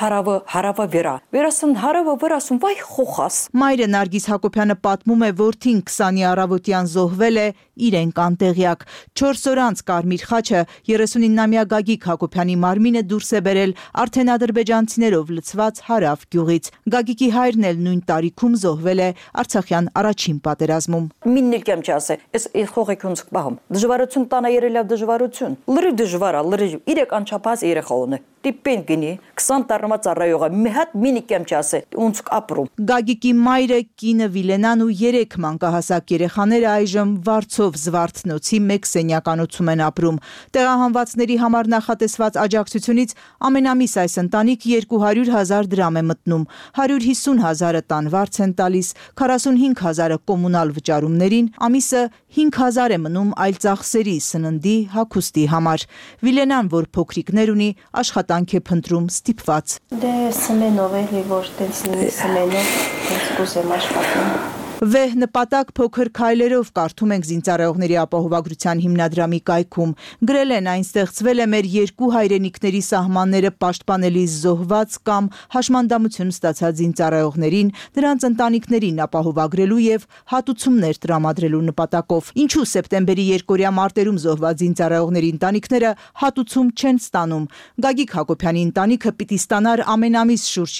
հարավը վերա։ Վերասն հարավը վերասուն վայ խոխաս։
Մայրը Նարգիս Հակոբյանը պատմում է, որդին 20-ի առավոտյան զոհվել է, իրեն կանտեղյակ։ 4 օր անց Կարմիր խաչը 39-ամյա Գագիկ Հակոբյանի մարմինը դուրս է բերել արդեն ադրբեջանցիներով լցված Հարավ գյուղից։ Գագիկի հայրն էլ նույն տարիքում զոհվել է Արցախյան առաջին պատերազմում։
Միննել կամ չասե, ես խողեք ունցք բահում։ Դժվարություն տանա երելավ դժվարություն։ Լրիվ դժվար է, լրիվ իրեք անչափած երեխաուն է։ Տիպեն գնի 20 տարվա ծառայողը մի հատ մինի կամ չասե ունցք ապրում։
Գագիկի մայրը, կինը Վիլենան ու 3 մանկահասակ երեխաները այժմ Վարչով Զվարթնոցի մեկ սենյականոցում են ապրում։ Տեղահանվածների համար նախատեսված աջակցությունից ամենամիս այս ընտանիք 200,000 դրամ է մտնում, 150,000-ը տան վարձ են տալիս, 45,000-ը կոմունալ վճարումներին, ամիսը 5,000 է մնում այլ ծախսերի, սննդի, հագուստի համար։ Վիլենան, որ փոքրիկներ ունի, աշխատանք է փնտրում ստիպված։
Դե սմենով էլի, որ տենց լինի սմենով, տենց կուզեմ աշխատում։
Վեհ նպատակ փոքր քայլերով կարդում ենք զինծառայողների ապահովագրության հիմնադրամի կայքում։ Գրել են այն ստեղծվել է մեր երկու հայրենիքների սահմանները պաշտպանելի զոհված կամ հաշմանդամություն ստացած զինծառայողներին, նրանց ընտանիքներին ապահովագրելու եւ հատուցումներ տրամադրելու նպատակով։ Ինչու սեպտեմբերի երկօրյա մարտերում զոհված զինծառայողների ընտանիքները հատուցում չեն ստանում։ Գագիկ Հակոբյանի ընտանիքը պիտի ստանար ամենամիս շուրջ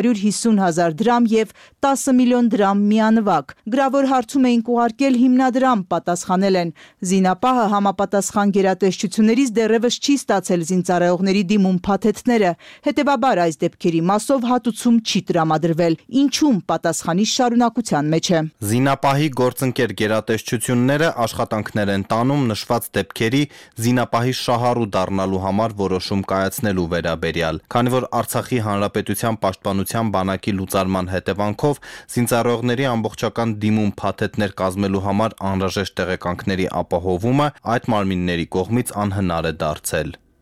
250,000 դրամ եւ 10 միլիոն դրամ միանվագ։ Գրավոր հարցում էինք ուղարկել հիմնադրամ, պատասխանել են։ Զինապահը համապատասխան գերատեսչություններից դեռևս չի ստացել զինծառայողների դիմում փաթեթները, հետևաբար այս դեպքերի մասով հատուցում չի տրամադրվել, ինչում պատասխանի շարունակության մեջ է։
Զինապահի գործընկեր գերատեսչությունները աշխատանքներ են տանում նշված դեպքերի զինապահի շահառու դառնալու համար որոշում կայացնելու վերաբերյալ, քանի որ Արցախի Հանրապետության պաշտպանության բանակի լուծարման հետևանքով զինծառայողների ամբողջական դիմում փաթեթներ կազմելու համար անհրաժեշտ տեղեկանքների ապահովումը այդ մարմինների կողմից անհնար է դարձել։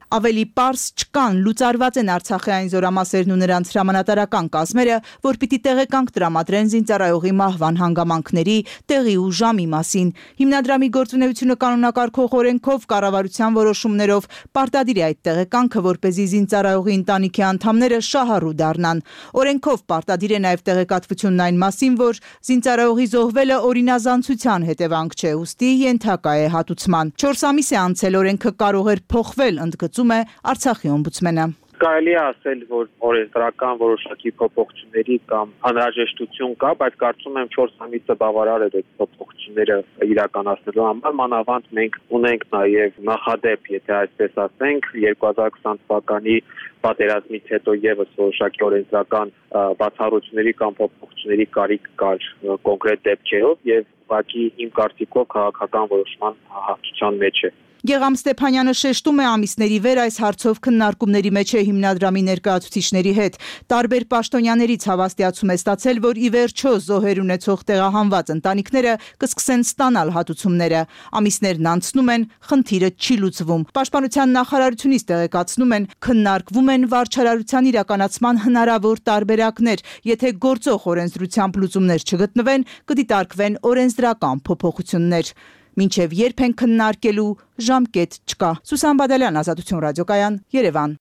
Ավելի պարզ չկան, լուծարված են Արցախի այն զորամասերն ու նրանց հրամանատարական կազմերը, որ պիտի տեղեկանք տրամադրեն զինծառայողի մահվան հանգամանքների, տեղի ու ժամի մասին։ Հիմնադրամի գործունեությունը կանոնակարգող օրենքով կառավարության որոշումներով պարտադիր է այդ տեղեկանքը, որպեսզի զինծառայողի ընտանիքի անդամները շահառու դառնան։ Օրենքով պարտադիր է նաև տեղեկատվությունն այն մասին, որ զինծառայողի զոհվելը օրինազանցության հետևանք չէ, ուստի ենթակա է հատուցման։ 4 ամիս է անցել, օրենքը կարող էր փոխվել, ընդգծում է Արցախի օմբուդսմենը։
Կարելի է ասել, որ օրենսդրական որոշակի փոփոխությունների կամ անհրաժեշտություն կա, բայց կարծում եմ 4 ամիսը բավարար է այդ փոփոխությունները իրականացնելու համար, մանավանդ մենք ունենք նաև նախադեպ, եթե այսպես ասենք, 2020 թվականի պատերազմից հետո եւս որոշակի օրենսդրական բացառությունների կամ փոփոխությունների կարիք կար կոնկրետ դեպքերով եւ ուղղակի իմ կարծիքով քաղաքական որոշման հաղթության մեջ է։
Գեգամ Ստեփանյանը շեշտում է ամիսների վեր այս հարցով քննարկումների մեջ է հիմնադրամի ներկայացուցիչների հետ։ Տարբեր պաշտոնյաներից հավաստիացում է ստացել, որ ի վերջո զոհեր ունեցող տեղահանված ընտանիքները կսկսեն ստանալ հատուցումները։ Ամիսներն անցնում են, խնդիրը չի լուծվում։ Պաշտպանության նախարարությունից տեղեկացնում են, քննարկվում են վարչարարության իրականացման հնարավոր տարբերակներ։ Եթե գործող օրենսդրությամբ լուծումներ չգտնվեն, կդիտարկվեն օրենսդրական փոփոխություններ։ Մինչև երբ են քննարկելու ժամկետ չկա։ Սուսան Բադալյան, Ազատություն ռադիոկայան, Երևան։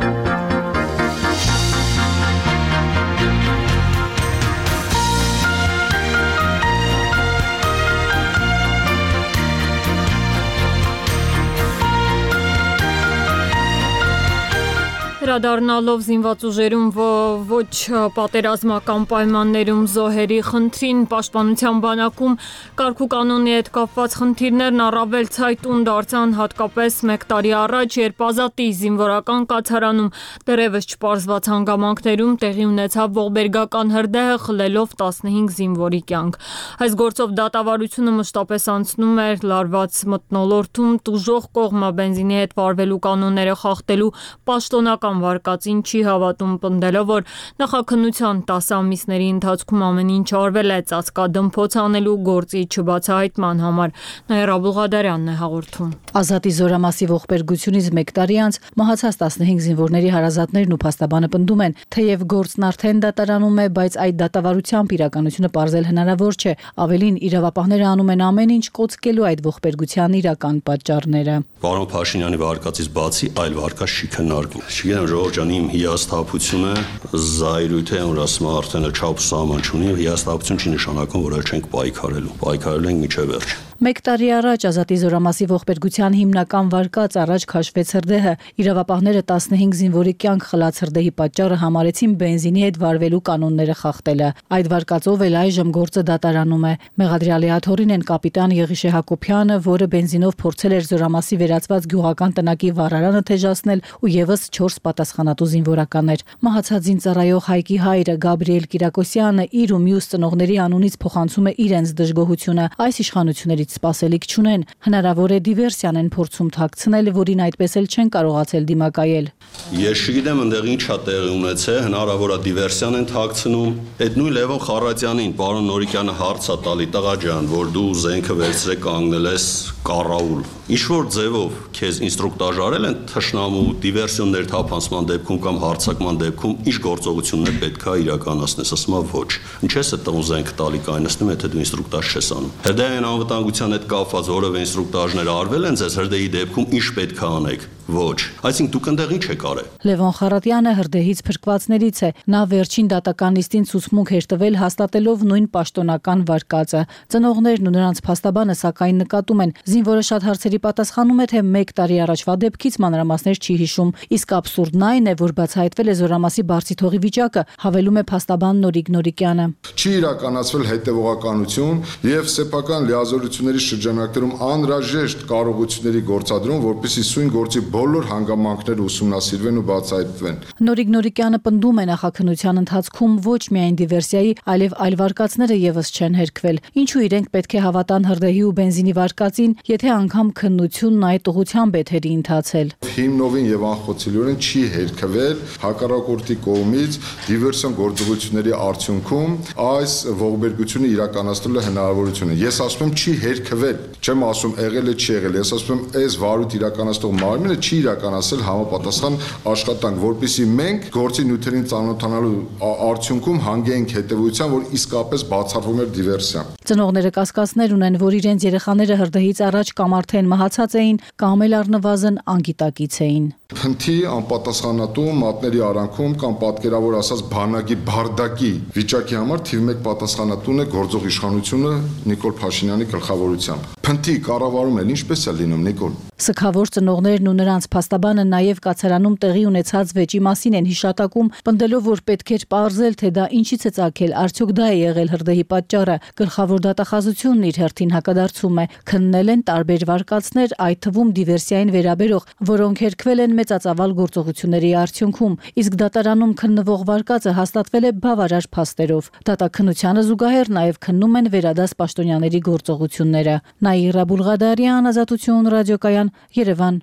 Հրադառնալով զինված ուժերում ոչ պատերազմական պայմաններում զոհերի խնդրին, պաշտպանության բանակում կարգուկանոնի հետ կապված խնդիրներն առավել ցայտուն դարձան, հատկապես 1 տարի առաջ, երբ Ազատի զինվորական կացարանում դեռևս չպարզված հանգամանքներում տեղի ունեցավ ողբերգական հրդեհը, խլելով 15 զինվորի կյանք։ Այս գործով դատավարությունը մշտապես անցնում էր լարված մթնոլորտում, տուժող կողմը բենզինի հետ վարվելու կանոնները խախտելու պաշտոնական վարկածին չի հավատում, պնդելով, որ նախաքննության 10 ամիսների ընթացքում ամեն ինչ արվել է ծածկադմփոց անելու գործի չբացահայտման համար։ Նաիրա Բուղադարյանն է հաղորդում։
Ազատի զորամասի ողբերգությունից 1 տարի անց մահացած 15 զինվորների հարազատներն ու փաստաբանը պնդում են, թեև գործն արդեն դատարանում է, բայց այդ դատավարությամբ իրականությունը պարզել հնարավոր չէ։ Ավելին, իրավապահները անում են ամեն ինչ կոծկելու այդ ողբերգության իրական պատճառները։
Պարոն Փաշինյանի վարկածից բացի այլ վարկած չի քննարկվում։ Չգիտեմ, Ժողովուրդ ջան, իմ հիասթափությունը զայրույթ է, որ ասում արդեն չափ սահման չունի, հիասթափություն չի նշանակում, որ չենք պայքարելու։ Պայքարելու ենք մինչև վերջ։
1 տարի առաջ Ազատի զորամասի ողբերգության հիմնական վարկած առաջ քաշվեց հրդեհը։ Իրավապահները 15 զինվորի կյանք խլած հրդեհի պատճառը համարեցին բենզինի հետ վարվելու կանոնները խախտելը։ Այդ վարկածով էլ այժմ գործը դատարանում է։ Մեղադրյալի աթոռին են կապիտան Եղիշե Հակոբյանը, որը բենզինով փորձել էր զորամասի վերածված գյուղական տնակի վառարանը թեժացնել, ու եւս 4 պատասխանատու զինվորականներ։ Մահացած զինծառայող Հայկի հայրը Գաբրիել Կիրակոսյանը իր ու մյուս ծնողների անունից փոխանցում է իրենց դժգոհությունը։ Այս իշխանությունների սպասելիք չունեն, հնարավոր է դիվերսիան են փորձում թաքցնել, որին այդպես էլ չեն կարողացել դիմակայել։
Ես չգիտեմ ընդեղ ինչ է տեղի ունեցել, հնարավոր է դիվերսիան են թաքցնում։ Այդ նույն Լևոն Խառատյանին պարոն Նորիկյանը հարց է տալի, տղա ջան, որ դու զենքը վերցրեք կանգնել ես կառաուլ։ Ինչ որ ձևով քեզ ինստրուկտաժ արել են թշնամու դիվերսիոններ թափանցման դեպքում կամ հարձակման դեպքում ինչ գործողություններ պետք է իրականացնես, ասում եմ ոչ։ Ինչ ես այդ տղու զենքը տալի կայնացնում, եթե դու ինստրուկտաժ չես անում։ Հրդեհային անվտանգության հետ կապված որևէ ինստրուկտաժներ արվել են ձեզ հրդեհի դեպքում ինչ պետք է անեք։ Ոչ։ Այսինքն դուք այնտեղ ինչ եք արել։
Լևոն Խառատյանը հրդեհից փրկվածներից է։ Նա վերջին դատական նիստին ցուցմունք էր տվել հաստատելով նույն պաշտոնական վարկածը։ Ծնողներն ու նրանց փաստաբանը սակայն նկատում են, զինվորը շատ հարցերի պատասխանում է, թե 1 տարի առաջվա դեպքից մանրամասներ չի հիշում, իսկ աբսուրդն այն է, որ բացահայտվել է զորամասի բարձիթողի վիճակը, հավելում է փաստաբան Նորիկ Նորիկյանը։
Չի իրականացվել հետևողականություն եւ սեփական լիազորությունների շրջանակներում անհրաժեշտ կարողությունների գործադրում, որպեսզի սույն գործի բոլոր հանգամանքները ուսումնասիրվեն ու բացահայտվեն։
Նորիկ Նորիկյանը պնդում է նախաքննության ընթացքում ոչ միայն դիվերսիայի, այլև այլ վարկածները եւս չեն հերքվել։ Ինչու իրենք պետք է հավատան հրդեհի ու բենզինի վարկածին, եթե անգամ քննությունն այդ ուղղությամբ է թերի ընթացել։
Հիմնովին եւ անխոցելիորեն չի հերքվել հակառակորդի կողմից դիվերսիոն գործողությունների արդյունքում այս ողբերգությունը իրականացնելու հնարավորությունը։ Ես ասում եմ չի հերքվել, չեմ ասում եղել է չի եղել, ես ասում եմ այս վարույթ իրականացնող մարմինը չի իրականացել համապատասխան աշխատանք, որպեսզի մենք գործի նյութերին ծանոթանալու արդյունքում հանգեինք հետևության, որ իսկապես բացառվում էր դիվերսիան։
Ծնողները կասկածներ ունեն, որ իրենց երեխաները հրդեհից առաջ կամ արդեն մահացած էին, կամ էլ առնվազն անգիտակից էին։
Փնթի անպատասխանատու մատների արանքում կամ պատկերավոր ասած բանակի բարդակի վիճակի համար թիվ 1 պատասխանատուն է գործող իշխանությունը Նիկոլ Փաշինյանի գլխավորությամբ։ Փնթի կառավարում էլ ինչպես է լինում, Նիկոլ։
Սգավոր ծնողներն ու նրանց փաստաբանը նաև կացարանում տեղի ունեցած վեճի մասին են հիշատակում, պնդելով, որ պետք էր պարզել, թե դա ինչից է ծագել, արդյոք դա է եղել հրդեհի պատճառը։ Գլխավոր դատախազությունն իր հերթին հակադարձում է, քննել են տարբեր վարկածներ, այդ թվում դիվերսիային վերաբերող, որոնք հերքվել են մեծածավալ գործողությունների արդյունքում, իսկ դատարանում քննվող վարկածը հաստատվել է բավարար փաստերով։ Դատաքննությանը զուգահեռ նաև քննում են վերադաս պաշտոնյաների գործողությունները։ Նաիրա Բուլղադարյան, Ազատություն ռադիոկայան, Երևան։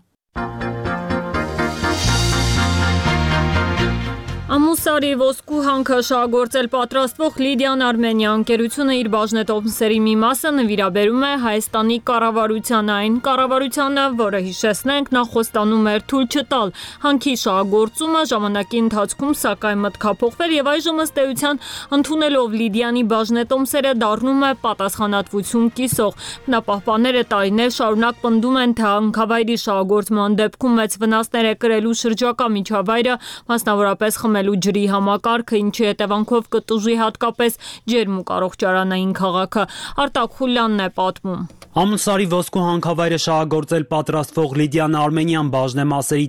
Ամուսարի ոսկու հանքը շահագործել պատրաստվող Լիդիան Արմենիա ընկերությունը իր բաժնետոմսերի մի մասը նվիրաբերում է Հայաստանի կառավարությանը, այն կառավարությանը, որը հիշեցնենք նախ խոստանում էր թույլ չտալ հանքի շահագործումը, ժամանակի ընթացքում սակայն մտքափոխվել եւ այժմ ըստ էության ընդունելով Լիդիանի բաժնետոմսերը դառնում է պատասխանատվություն կիսող։ Բնապահպանները տարիներ շարունակ պնդում են, թե հանքավայրի շահագործման դեպքում մեծ վնասներ է կրելու շրջակա միջավայրը, մասնավորապես ջրի համակարգը, ինչի հետևանքով կտուժի հատկապես ջերմ ու առողջարանային քաղաքը։ Արտակ Խուլյանն է պատմում։
Ամուսարի ոսկու հանքավայրը շահագործել պատրաստվող Լիդիան Արմենիան բաժնեմասերի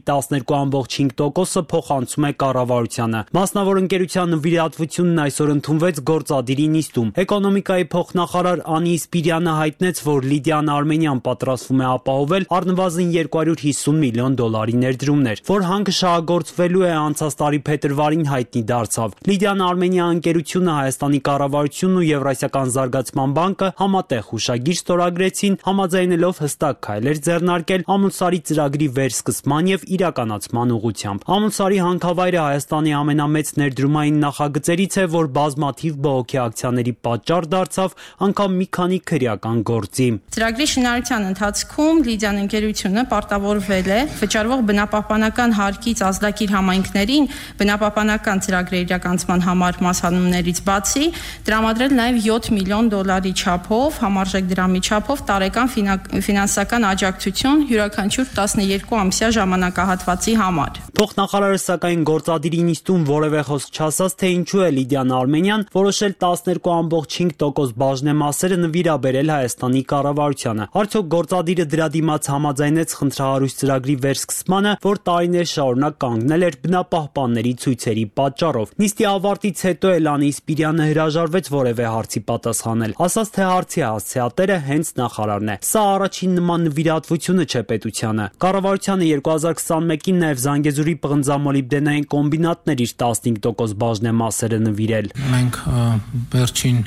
12.5%-ը փոխանցում է կառավարությանը։ Մասնավոր ընկերության նվիրատվությունն այսօր ընդունվեց գործադիրի նիստում։ Էկոնոմիկայի փոխնախարար Անի Սպիրյանը հայտնեց, որ Լիդիան Արմենիան պատրաստվում է ապահովել առնվազն $250 միլիոն ներդրումներ, որ հանքը շահագործվելու է անցած տարի փետրվարին հայտնի դարձավ։ Լիդիան Արմենիա ընկերությունը, Հայաստանի կառավարությունն ու Եվրասիական զարգացման բանկը համատեղ հուշագիր ստորագրեցին, համաձայնելով հստակ քայլեր ձեռնարկել Ամուլսարի ծրագրի վերսկսման եւ իրականացման ուղղությամբ։ Ամուլսարի հանքավայրը Հայաստանի ամենամեծ ներդրումային նախագծերից է, որ բազմաթիվ բողոքի ակցիաների պատճառ դարձավ, անգամ մի քանի քրեական գործի։
Ծրագրի շինարարության ընթացքում Լիդիան ընկերությունը պարտավորվել է վճարվող բնապահպանական հարկից ազդակիր համայնքներին բնապահպանական ծրագրերի իրականացման համար մասհանումներից բացի տրամադրել նաև $7 միլիոն չափով, համարժեք դրամի չափով տարեկան ֆինանսական աջակցություն յուրաքանչյուր 12-ամսյա ժամանակահատվածի համար։
Փոխնախարարը սակայն գործադիրի նիստում որևէ խոսք չասաց, թե ինչու է Լիդիան Արմենիան որոշել 12.5% բաժնեմասերը նվիրաբերել Հայաստանի կառավարությանը։ Արդյոք գործադիրը դրա դիմաց համաձայնեց խնդրահարույց ծրագրի վերսկսմանը, որ տարիներ շարունակ կանգնել էր բնապահպանների ցույցերի պատճառով։ Նիստի ավարտից հետո Էլանի Սպիրյանը հրաժարվեց որևէ հարցի պատասխանել, ասաց, թե հարցի հասցեատերը հենց նախարարն է։ Սա առաջին նման նվիրատվությունը չէ պետությանը։ Կառավարությանը 2021-ին նաև Զանգեզուրի պղնձամոլիբդենային կոմբինատներ իր 15% բաժնեմասերը նվիրել։
Մենք վերջին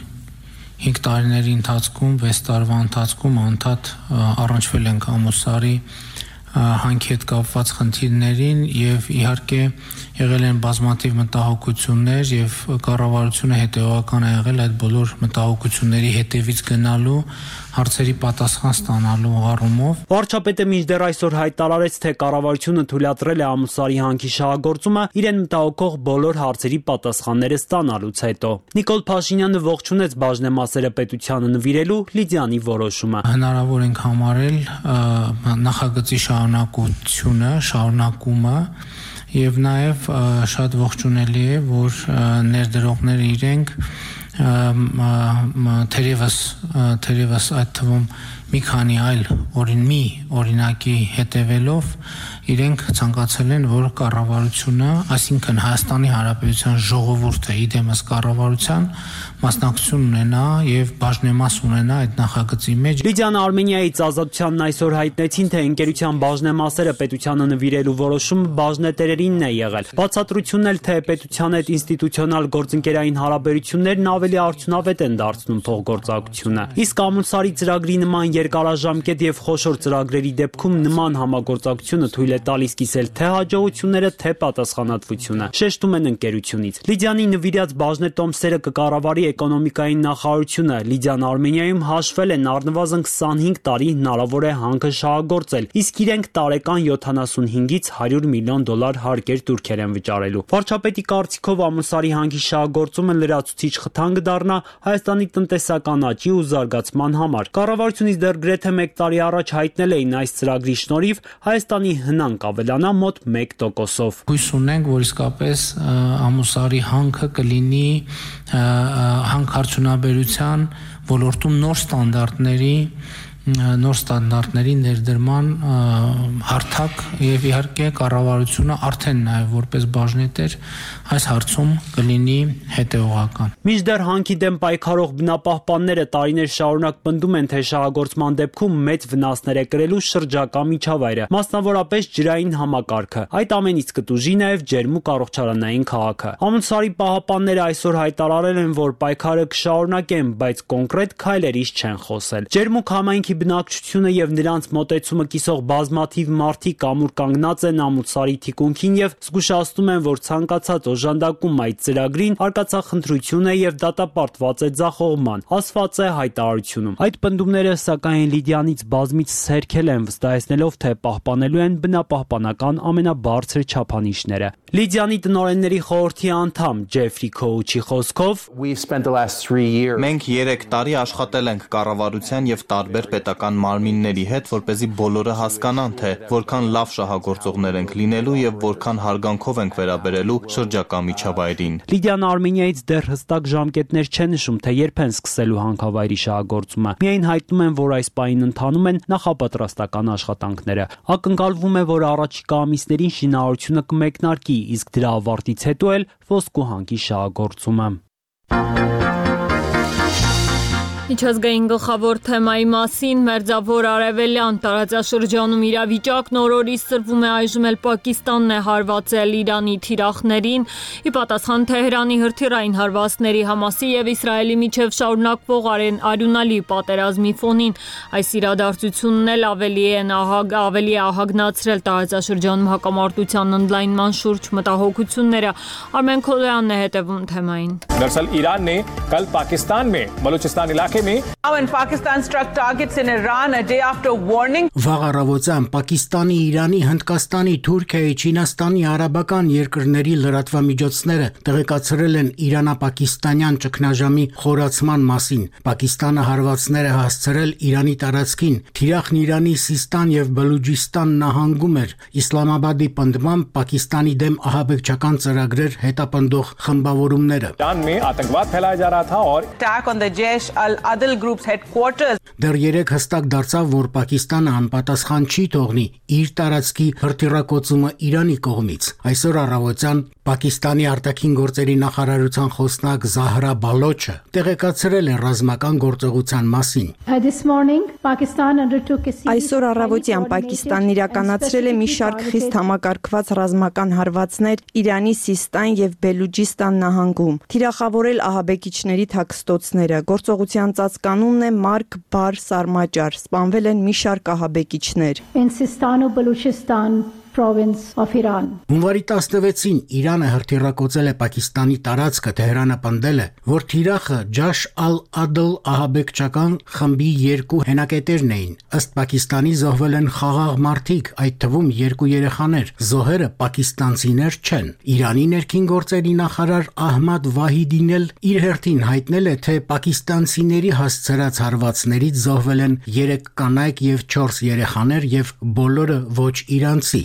5 տարիների ընթացքում, 6 տարվա ընթացքում անդադ առնչվել ենք Ամուսարի հանքի հետ կապված խնդիրներին եւ իհարկե եղել են բազմաթիվ մտահոգություններ եւ կառավարությունը հետեւական է եղել այդ բոլոր մտահոգությունների հետևից գնալու հարցերի պատասխան ստանալու առումով։
Վարչապետը մինչդեռ այսօր հայտարարեց, թե կառավարությունը թույլատրել է Ամուսարի հանքի շահագործումը իրեն մտահոգող բոլոր հարցերի պատասխանները ստանալուց հետո։ Նիկոլ Փաշինյանը ողջունեց բաժնեմասերը պետությանը նվիրելու Լիդիանի որոշումը։
Հնարավոր ենք համարել նախագծի շարունակումը եւ նաեւ շատ ողջունելի է, որ ներդրողները իրենք թերևս այդ թվում մի քանի այլ օրինակի հետևելով իրենք ցանկացել են, որ կառավարությունը, այսինքն Հայաստանի Հանրապետության ժողովուրդը իդեմս կառավարության մասնակցություն ունենա եւ բաժնեմաս ունենա այդ նախագծի մեջ։
Լիդիան Արմենիայից Ազատությանն այսօր հայտնեցին, թե ընկերության բաժնեմասերը պետությանը նվիրելու որոշումը բաժնետերերինն է եղել։ Բացատրությունն էլ, թե պետության հետ ինստիտուցիոնալ գործընկերային հարաբերություններն ավելի արդյունավետ են դարձնում փոխգործակցությունը։ Իսկ Ամուսարի ծրագրի նման երկարաժամկետ եւ խոշոր ծրագրերի դեպքում նման համագործակցությունը թույլ է տալիս կիսել թե հաջողությունները, թե պատասխանատվությունը, շեշտում են ընկերությունից։ Լիդիանի նվիրած բաժնետոմսերը կկառավարի էկոնոմիկային նախարարությունը։ Լիդիան Արմենիայում հաշվել են առնվազն 25 տարի հնարավոր է հանքը շահագործել, իսկ իրենք տարեկան 75-ից 100 միլիոն դոլար հարկեր Թուրքեր են վճարելու։ Վարչապետի կարծիքով Ամուսարի հանքի շահագործումը լրացուցիչ խթան կդառնա Հայաստանի տնտեսական աճի ու զարգացման համար։ Կառավարությունից դեռ գրեթե 1 տարի առաջ հայտնել էին այս ծրագրի շնորհիվ Հայաստանի հնան կավելանա մոտ 1%-ով։
Հույս ունենք, որ իսկապես Ամուսարի հանքը կլինի հանքարդյունաբերության ոլորտում նոր ստանդարտների ներդրման հարթակ եւ իհարկե կառավարությունը արդեն նաեւ որպես բաժնետեր այս հարցում կլինի հետեւողական։
Մինչդեռ հանքի դեմ պայքարող բնապահպանները տարիներ շարունակ պնդում են, թե շահագործման դեպքում մեծ վնասներ է կրելու շրջակա միջավայրը, մասնավորապես ջրային համակարգը։ Այդ ամենից կտուժի նաեւ ջերմուկ առողջարանային քաղաքը։ Ամուսարի պահապանները այսօր հայտարարել են, որ պայքարը կշարունակեն, բայց կոնկրետ քայլերից չեն խոսել։ Ջերմուկ համայնքի բնակչությունը եւ նրանց մոտեցումը կիսող բազմաթիվ մարդիկ ամուր կանգնած են Ամուսարի թիկունքին եւ զգուշացնում են, որ ցանկացած օժանդակում այդ ծրագրին արկածախնդրություն է եւ դատապարտված է ձախողման, ասված է հայտարարությունում։ Այդ պնդումները սակայն Լիդիանից բազմից սերքել են, վստահեցնելով, թե պահպանելու են բնապահպանական ամենաբարձր չափանիշները։ Լիդիանի տնօրենների խորհրդի անդամ Ջեֆրի Քոուչի խոսքով
մենք 3 տարի աշխատել ենք կառավարության եւ տարբեր պետական մարմինների հետ, որպեսզի բոլորը հասկանան, թե որքան լավ շահագործողներ ենք լինելու եւ որքան հարգանքով ենք վերաբերելու շրջակա միջավայրին։
Լիդիան Արմենիայից դեռ հստակ ժամկետներ չեն նշում, թե երբ են սկսելու հանքավայրի շահագործումը։ Միայն հայտնում են, որ այս պահին ընթանում են նախապատրաստական աշխատանքները։ Ակնկալվում է, որ առաջիկա ամիսներին շինարարությունը կմեկնարկի, իսկ դրա ավարտից հետո էլ ոսկու հանքի շահագործումը։
Միջազգային գլխավոր թեմայի մասին Մերձավոր Արևելյան տարածաշրջանում իրավիճակն օրորից սրվում է այժմ էլ Պակիստանն է հարվածել Իրանի թիրախներին, ի պատասխան Թեհրանի հրթիռային հարվածների Համասի եւ Իսրայելի միջև շարունակվող արյունալի պատերազմի ֆոնին։ Այս իրադարձությունն էլ ավելի է ահագնացրել տարածաշրջանում հակամարտության ընդլայնման շուրջ մտահոգությունները։ Արմեն Քոլոյանն է հետևում թեմային։
दरअसल ईरान ने कल पाकिस्तान में बलूचिस्तान इलाके
When Pakistan struck targets in Iran a day after warning.
Վաղ առավոտյան Պակիստանի, Իրանի, Հնդկաստանի, Թուրքիայի, Չինաստանի, արաբական երկրների լրատվամիջոցները տեղեկացրել են իրանա-պակիստանյան ճգնաժամի խորացման մասին։ Պակիստանը հարվածներ է հասցրել Իրանի տարածքին։ Թիրախն Իրանի Սիստան եւ Բելուջիստան նահանգում էր։ Իսլամաբադի պնդմամբ Պակիստանի դեմ ահաբեկչական ծրագրեր հետապնդող խմբավորումները։
Iran में आतंकवाद फैलाया जा रहा था और
Attack on the Jaish al-Adl group's headquarters.
Դեռ 3 հստակ դարձավ, որ Պակիստանը անպատասխան չի թողնի իր տարածքի հրթիռակոծումը Իրանի կողմից։ Այսօր առավոտյան Պակիստանի արտաքին գործերի նախարարության խոսնակ Զահրա Բալոչը տեղեկացրել է ռազմական գործողության մասին։
Այսօր առավոտյան Պակիստանն իրականացրել է մի շարք խիստ համակարգված ռազմական հարվածներ Իրանի Սիստան եւ Բելուջիստան նահանգում, թիրախավորել ահաբեկիչների թաքստոցները։ Գործողության ծածկանունն է Մարկ Բար Սարմաճար, սպանվել են մի շարք ահաբեկիչներ։
Province of Iran. Հունվարի 16-ին Իրանը հրթիռակոծել է Պակիստանի տարածքը, Թեհրանը պնդել է, որ թիրախը Ջաշ ալ-Ադլ ահաբեկչական խմբի 2 հենակետերն էին։ Ըստ Պակիստանի զոհվել են խաղաղ մարդիկ, այդ թվում 2 երեխաներ։ Զոհերը պակիստանցիներ չեն։ Իրանի ներքին գործերի նախարար Ահմադ Վահիդին էլ իր հերթին հայտնել է, թե պակիստանցիների հասցրած հարվածներից զոհվել են 3 կանայք եւ 4 երեխաներ եւ բոլորը ոչ իրանցի։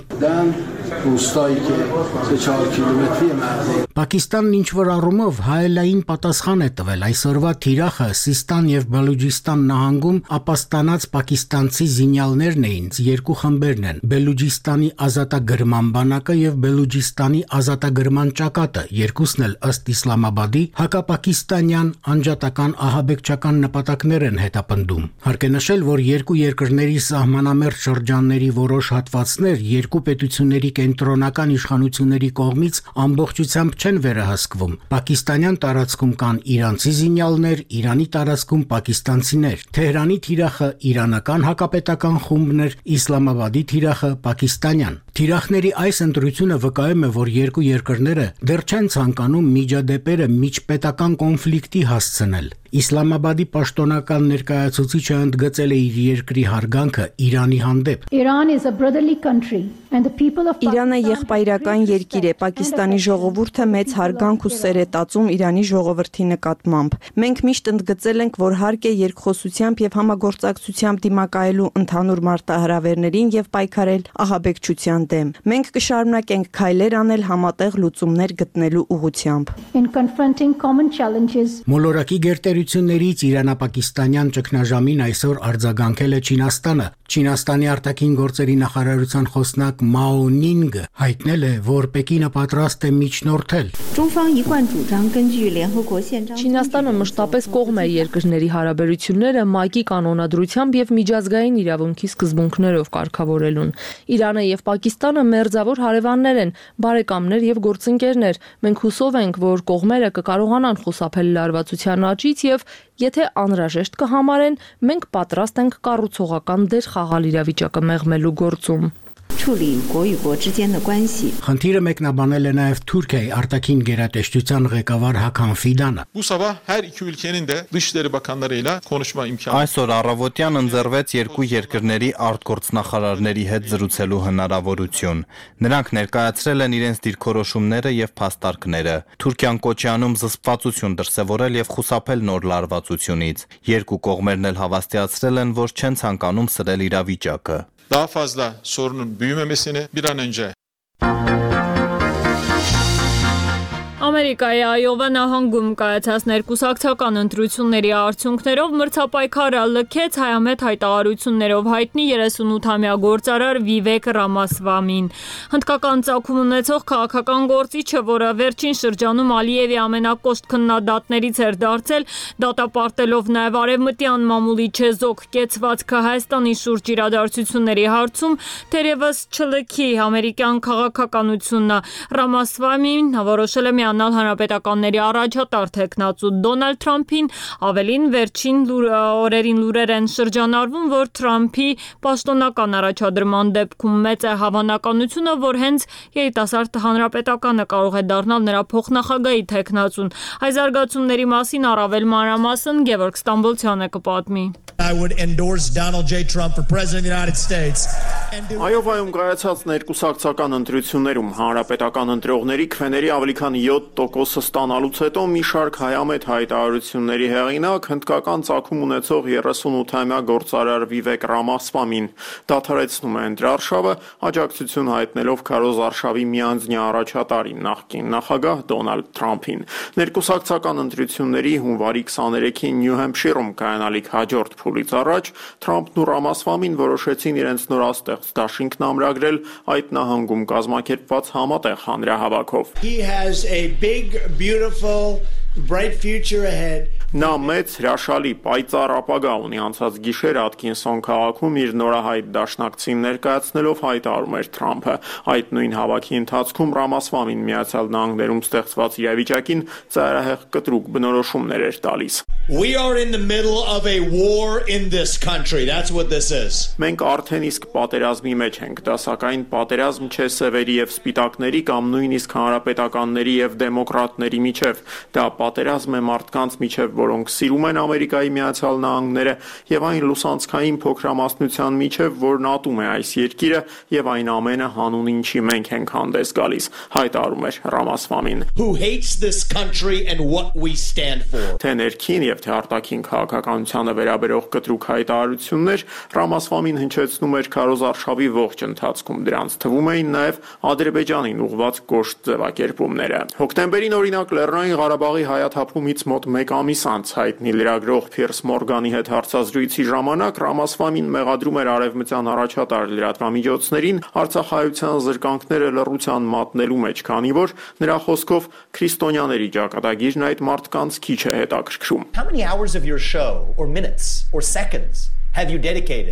Պակիստանն ինչ-որ առումով հայելային պատասխան է տվել։ Այսօրվա թիրախը Սիստան եւ Բելուջիստան նահանգում ապաստանած պակիստանցի զինյալներն էին, 2 խմբերն են՝ Բելուջիստանի ազատագրման բանակը եւ Բելուջիստանի ազատագրման ճակատը, երկուսն էլ ըստ Իսլամաբադի հակապակիստանյան անջատական ահաբեկչական նպատակներ են հետապնդում։ Հարկ է նշել, որ երկու երկրների սահմանամերձ շրջանների որոշ հատվածներ երկու պետությունների կենտրոնական իշխանությունների կողմից ամբողջությամբ չեն վերահսկվում։ Պակիստանյան տարածքում կան իրանցի զինյալներ, Իրանի տարածքում պակիստանցիներ։ Թեհրանի թիրախը իրանական հակապետական խումբն էր, Իսլամաբադի թիրախը պակիստանյան։ Թիրախների այս ընտրությունը վկայում է, որ երկու երկրները դեռ չեն ցանկանում միջադեպերը միջպետական կոնֆլիկտի հասցնել։ Իսլամաբադի պաշտոնական ներկայացուցիչը ընդգծել է իր երկրի հարգանքը Իրանի հանդեպ։
Իրանը եղբայրական երկիր է, Պակիստանի ժողովուրդը մեծ հարգանք ու սեր է տածում Իրանի ժողովրդի նկատմամբ։ Մենք միշտ ընդգծել ենք, որ հարկ է երկխոսությամբ եւ համագործակցությամբ դիմակայելու ընդհանուր մարտահրավերներին եւ պայքարել ահաբեկչության դեմ։ Մենք կշարունակենք քայլեր անել համատեղ լուծումներ գտնելու ուղղությամբ։
Մոլորակի գերտերություններից իրանապակիստանյան ճգնաժամին այսօր արձագանքել է Չինաստանը։ Չինաստանի արտաքին գործերի նախարարության խոսնակ Մաո Նինգը հայտնել է, որ Պեկինը պատրաստ է միջնորդել։
Չինաստանը մշտապես կողմ է երկրների հարաբերությունները ՄԱԿ-ի կանոնադրությամբ եւ միջազգային իրավունքի սկզբունքներով կարգավորելուն։ Իրանը եւ Պակիստանը մերձավոր հարևաններ են, բարեկամներ եւ գործընկերներ։ Մենք հուսով ենք, որ կողմերը կկարողանան խուսափել լարվածության աճից եւ եթե անհրաժեշտ կհամարեն, մենք պատրաստ ենք կառուցողական դեր խաղալ իրավիճակը մեղմելու գործում։
Խնդիրը մեկնաբանել է նաև Թուրքիայի արտաքին գերատեսչության ղեկավար Hakan Fidanը։
Այսօր առավոտյան ընձեռվեց երկու երկրների արտգործնախարարների հետ զրուցելու հնարավորություն։ Նրանք ներկայացրել են իրենց դիրքորոշումները եւ փաստարկները։ Թուրքիան կոչ է անում զսպվածություն դրսևորել եւ խուսափել նոր լարվածությունից։ Երկու կողմերն էլ հավաստիացրել են, որ չեն ցանկանում սրել իրավիճակը։
Daha fazla sorunun büyümemesini bir an önce
Ամերիկայի Այովա նահանգում կայացած ներկուսակցական ընտրությունների արդյունքներով մրցապայքարը լքեց հայամետ հայտարարություններով հայտնի 38-ամյա գործարար Վիվեք Ռամասվամին։ Հնդկական ծագում ունեցող քաղաքական գործիչը, որը վերջին շրջանում Ալիևի ամենակոշտ քննադատներից էր դարձել, դատապարտելով նաև արևմտյան մամուլի չեզոք կեցվածքը Հայաստանի շուրջ իրադարձությունների հարցում, թերևս չլքի ամերիկյան քաղաքականությունը։ Ռամասվամին որոշել է միանալ հանրապետականների առաջատար թեկնածու Դոնալդ Թրամփին, ավելին վերջին օրերին լուրեր են շրջանառվում, որ Թրամփի պաշտոնական առաջադրման դեպքում մեծ է հավանականությունը, որ հենց երիտասարդ հանրապետականը կարող է դառնալ նրա փոխնախագահի թեկնածուն։ Այս զարգացումների մասին առավել մանրամասն Գևորգ Ստամբոլցյանը կպատմի։
Այովայում կայացած ներկուսակցական ընտրություններում հանրապետական ընտրողների քվեների ավելի քան 7%-ը ստանալուց հետո մի շարք հայամետ հայտարարությունների հեղինակ հնդկական ծագում ունեցող 38-ամյա գործարար Վիվեք Ռամասվամին դադարեցնում է ընտրարշավը, աջակցություն հայտնելով քարոզարշավի միանձնյա առաջատարին նախկին նախագահ Դոնալդ Թրամփին։ Ներկուսակցական ընտրությունների հունվարի 23-ին Նյու Հեմփշիրում կայանալիք հաջորդ փուլից առաջ Թրամփն ու Ռամասվամին որոշեցին իրենց նորաստեղծ դաշինքն ամրագրել այդ նահանգում կազմակերպված համատեղ հանրահավաքով։
Bright future ahead.
Նա մեծ հրաշալի պայծառ ապագա ունի անցած գիշեր Աթքինսոն քաղաքում իր նորահայտ դաշնակցին ներկայացնելով հայտարարում էր Թրամփը։ Այդ նույն հավաքի ընթացքում Ռամասվամին Միացյալ Նահանգներում ստեղծված իրավիճակին ծայրահեղ կտրուկ բնորոշումներ էր տալիս։
We are in the middle of a war in this country. That's what this is.
Մենք արդեն իսկ պատերազմի մեջ ենք, դա սակայն պատերազմ չէ սևերի եւ սպիտակների կամ նույնիսկ հանրապետականների եւ դեմոկրատների միջև։ Դա պատերազմ է մարդկանց միջև, որոնք սիրում են Ամերիկայի Միացյալ Նահանգները եւ այն լուսանցքային փոքրամասնության միջև, որն ատում է այս երկիրը եւ այն ամենը հանուն ինչի մենք ենք հանդես գալիս, հայտարարում էր Ռամասվամին։
Who hates this country and what we stand for.
Թե ներքին եւ թե արտաքին քաղաքականությանը վերաբերող կտրուկ հայտարարություններ Ռամասվամին հնչեցնում էր քարոզարշավի ողջ ընթացքում, դրանց թվում էին նաեւ Ադրբեջանին ուղղված կոշտ ձևակերպումները։ Հոկտեմբերին օրինակ Լեռնային Ղարաբաղի հայաթափումից մոտ 1 ամիս անց հայտնի լրագրող Փիրս Մորգանի հետ հարցազրույցի ժամանակ Ռամասվամին մեղադրում էր արևմտյան առաջատար լրատվամիջոցներին Արցախայցյան զրկանքները լռության մատնելու մեջ, քանի որ նրա խոսքով քրիստոնյաների ճակատագիրն այդ մարդկանց քիչ է հետաքրքրում։
How many hours of your show or minutes or seconds have you dedicated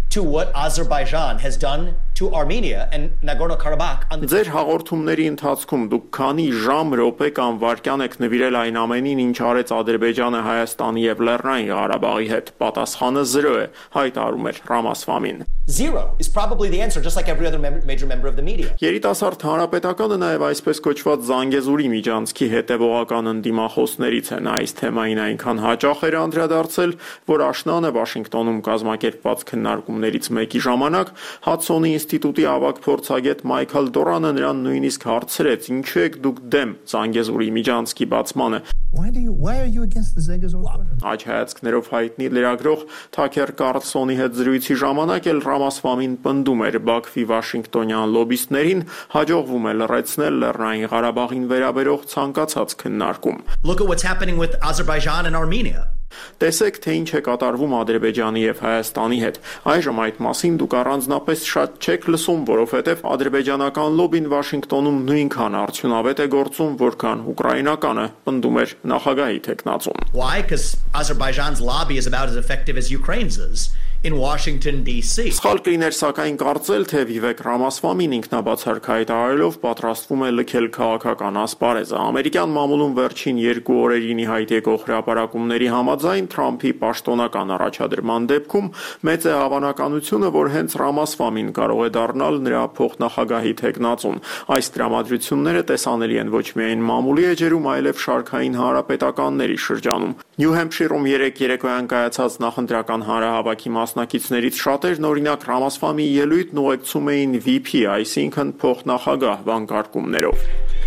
to what Azerbaijan has done to Armenia and Nagorno-Karabakh.
Ձեր հաղորդումների ընթացքում դուք քանի ժամ, րոպե կամ վայրկյան եք նվիրել այն ամենին, ինչ արեց Ադրբեջանը Հայաստանի եւ Լեռնային Ղարաբաղի հետ։ Պատասխանը 0 է, հայտարարում էր Ռամասվամին։
0 is probably the answer, just like every other major member of the media.
Երիտասարդ հանրապետականը նաև այսպես կոչված Զանգեզուրի միջանցքի հետևողական ընդդիմախոսներից է։ Նա այս թեմային այնքան հաճախ էր անդրադարձել, որ աշնանը Վաշինգտոնում կազմակերպված քննարկումներից մեկի ժամանակ Հադսոնի ինստիտուտի ավագ փորձագետ Մայքլ Դորանը նրան նույնիսկ հարցրեց. «Ինչու եք դուք դեմ Զանգեզուրի միջանցքի բացմանը»։
Why are you against the Zangezur?
Այդ հայացքներով հայտնի լրագրող Թաքեր Կարլսոնի հետ զրույցի ժամանակ էլ Ռամասվամին պնդում էր Բաքվի Վաշինգտոնյան լոբիստներին հաջողվում է լռեցնել Լեռնային Ղարաբաղին վերաբերող ցանկացած քննարկում։
Look at what's happening with Azerbaijan and Armenia.
Տեսեք, թե ինչ է կատարվում Ադրբեջանի եւ Հայաստանի հետ։ Այժմ այդ մասին դուք առանձնապես շատ չեք լսում, որովհետեւ ադրբեջանական լոբին Վաշինգտոնում նույնքան արդյունավետ է գործում, որքան ուկրաինականը, պնդում էր նախագահի տեխնացուն։
Why? Because Azerbaijan's lobby is about as effective as Ukraine's is in Washington DC.
Սխալ կլիներ սակայն կարծել, թե Վիվեկ Ռամասվամին ինքնաբացարկ հայտարարելով պատրաստվում է լքել քաղաքական ասպարեզը։ Ամերիկյան մամուլում վերջին 2 օրերին ի հայտ եկող հրապարակումների համաձայն Թրամփի պաշտոնական առաջադրման դեպքում մեծ է հավանականությունը, որ հենց Ռամասվամին կարող է դառնալ նրա փոխնախագահի տեխնացուն։ Այս տրամադրությունները տեսանելի են ոչ միայն մամուլի էջերում, այլև շարքային հանրապետականների շրջանում։ Նյու Հեմփշիրում 3 երեկոյան կայացած նախընտրական հանրահավաքի մասնակիցներից շատերն օրինակ Ռամասվամի ելույթն ուղեկցում էին VP, այսինքն փոխնախագահ վանկարկումներով։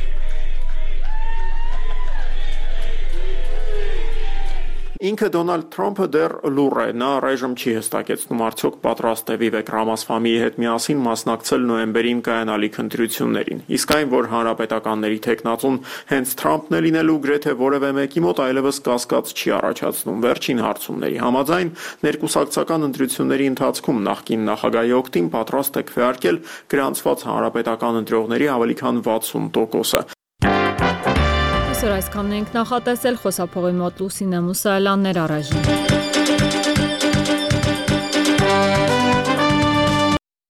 Ինքը Դոնալդ Թրամփը դեռ լուռ է, նա ռեժիմ չի հստակեցնում արդյոք պատրաստ է Վիվեկ Ռամասվամի հետ միասին մասնակցել նոյեմբերին կայանալիք ընտրություններին։ Իսկ այն, որ հանրապետականների տեխնացուն հենց Թրամփն է լինելու գրեթե որևէ մեկի մոտ այլևս կասկած չի առաջացնում։ Վերջին հարցումների համաձայն ներկուսակցական ընտրությունների ընթացքում նախկին նախագահի օգտին պատրաստ է քվեարկել գրանցված հանրապետական ընտրողների ավելի քան 60%-ը։
Այսօր այսքանն ենք նախատեսել, խոսափողի մոտ Լուսինե Մուսայելյաններ առայժմ։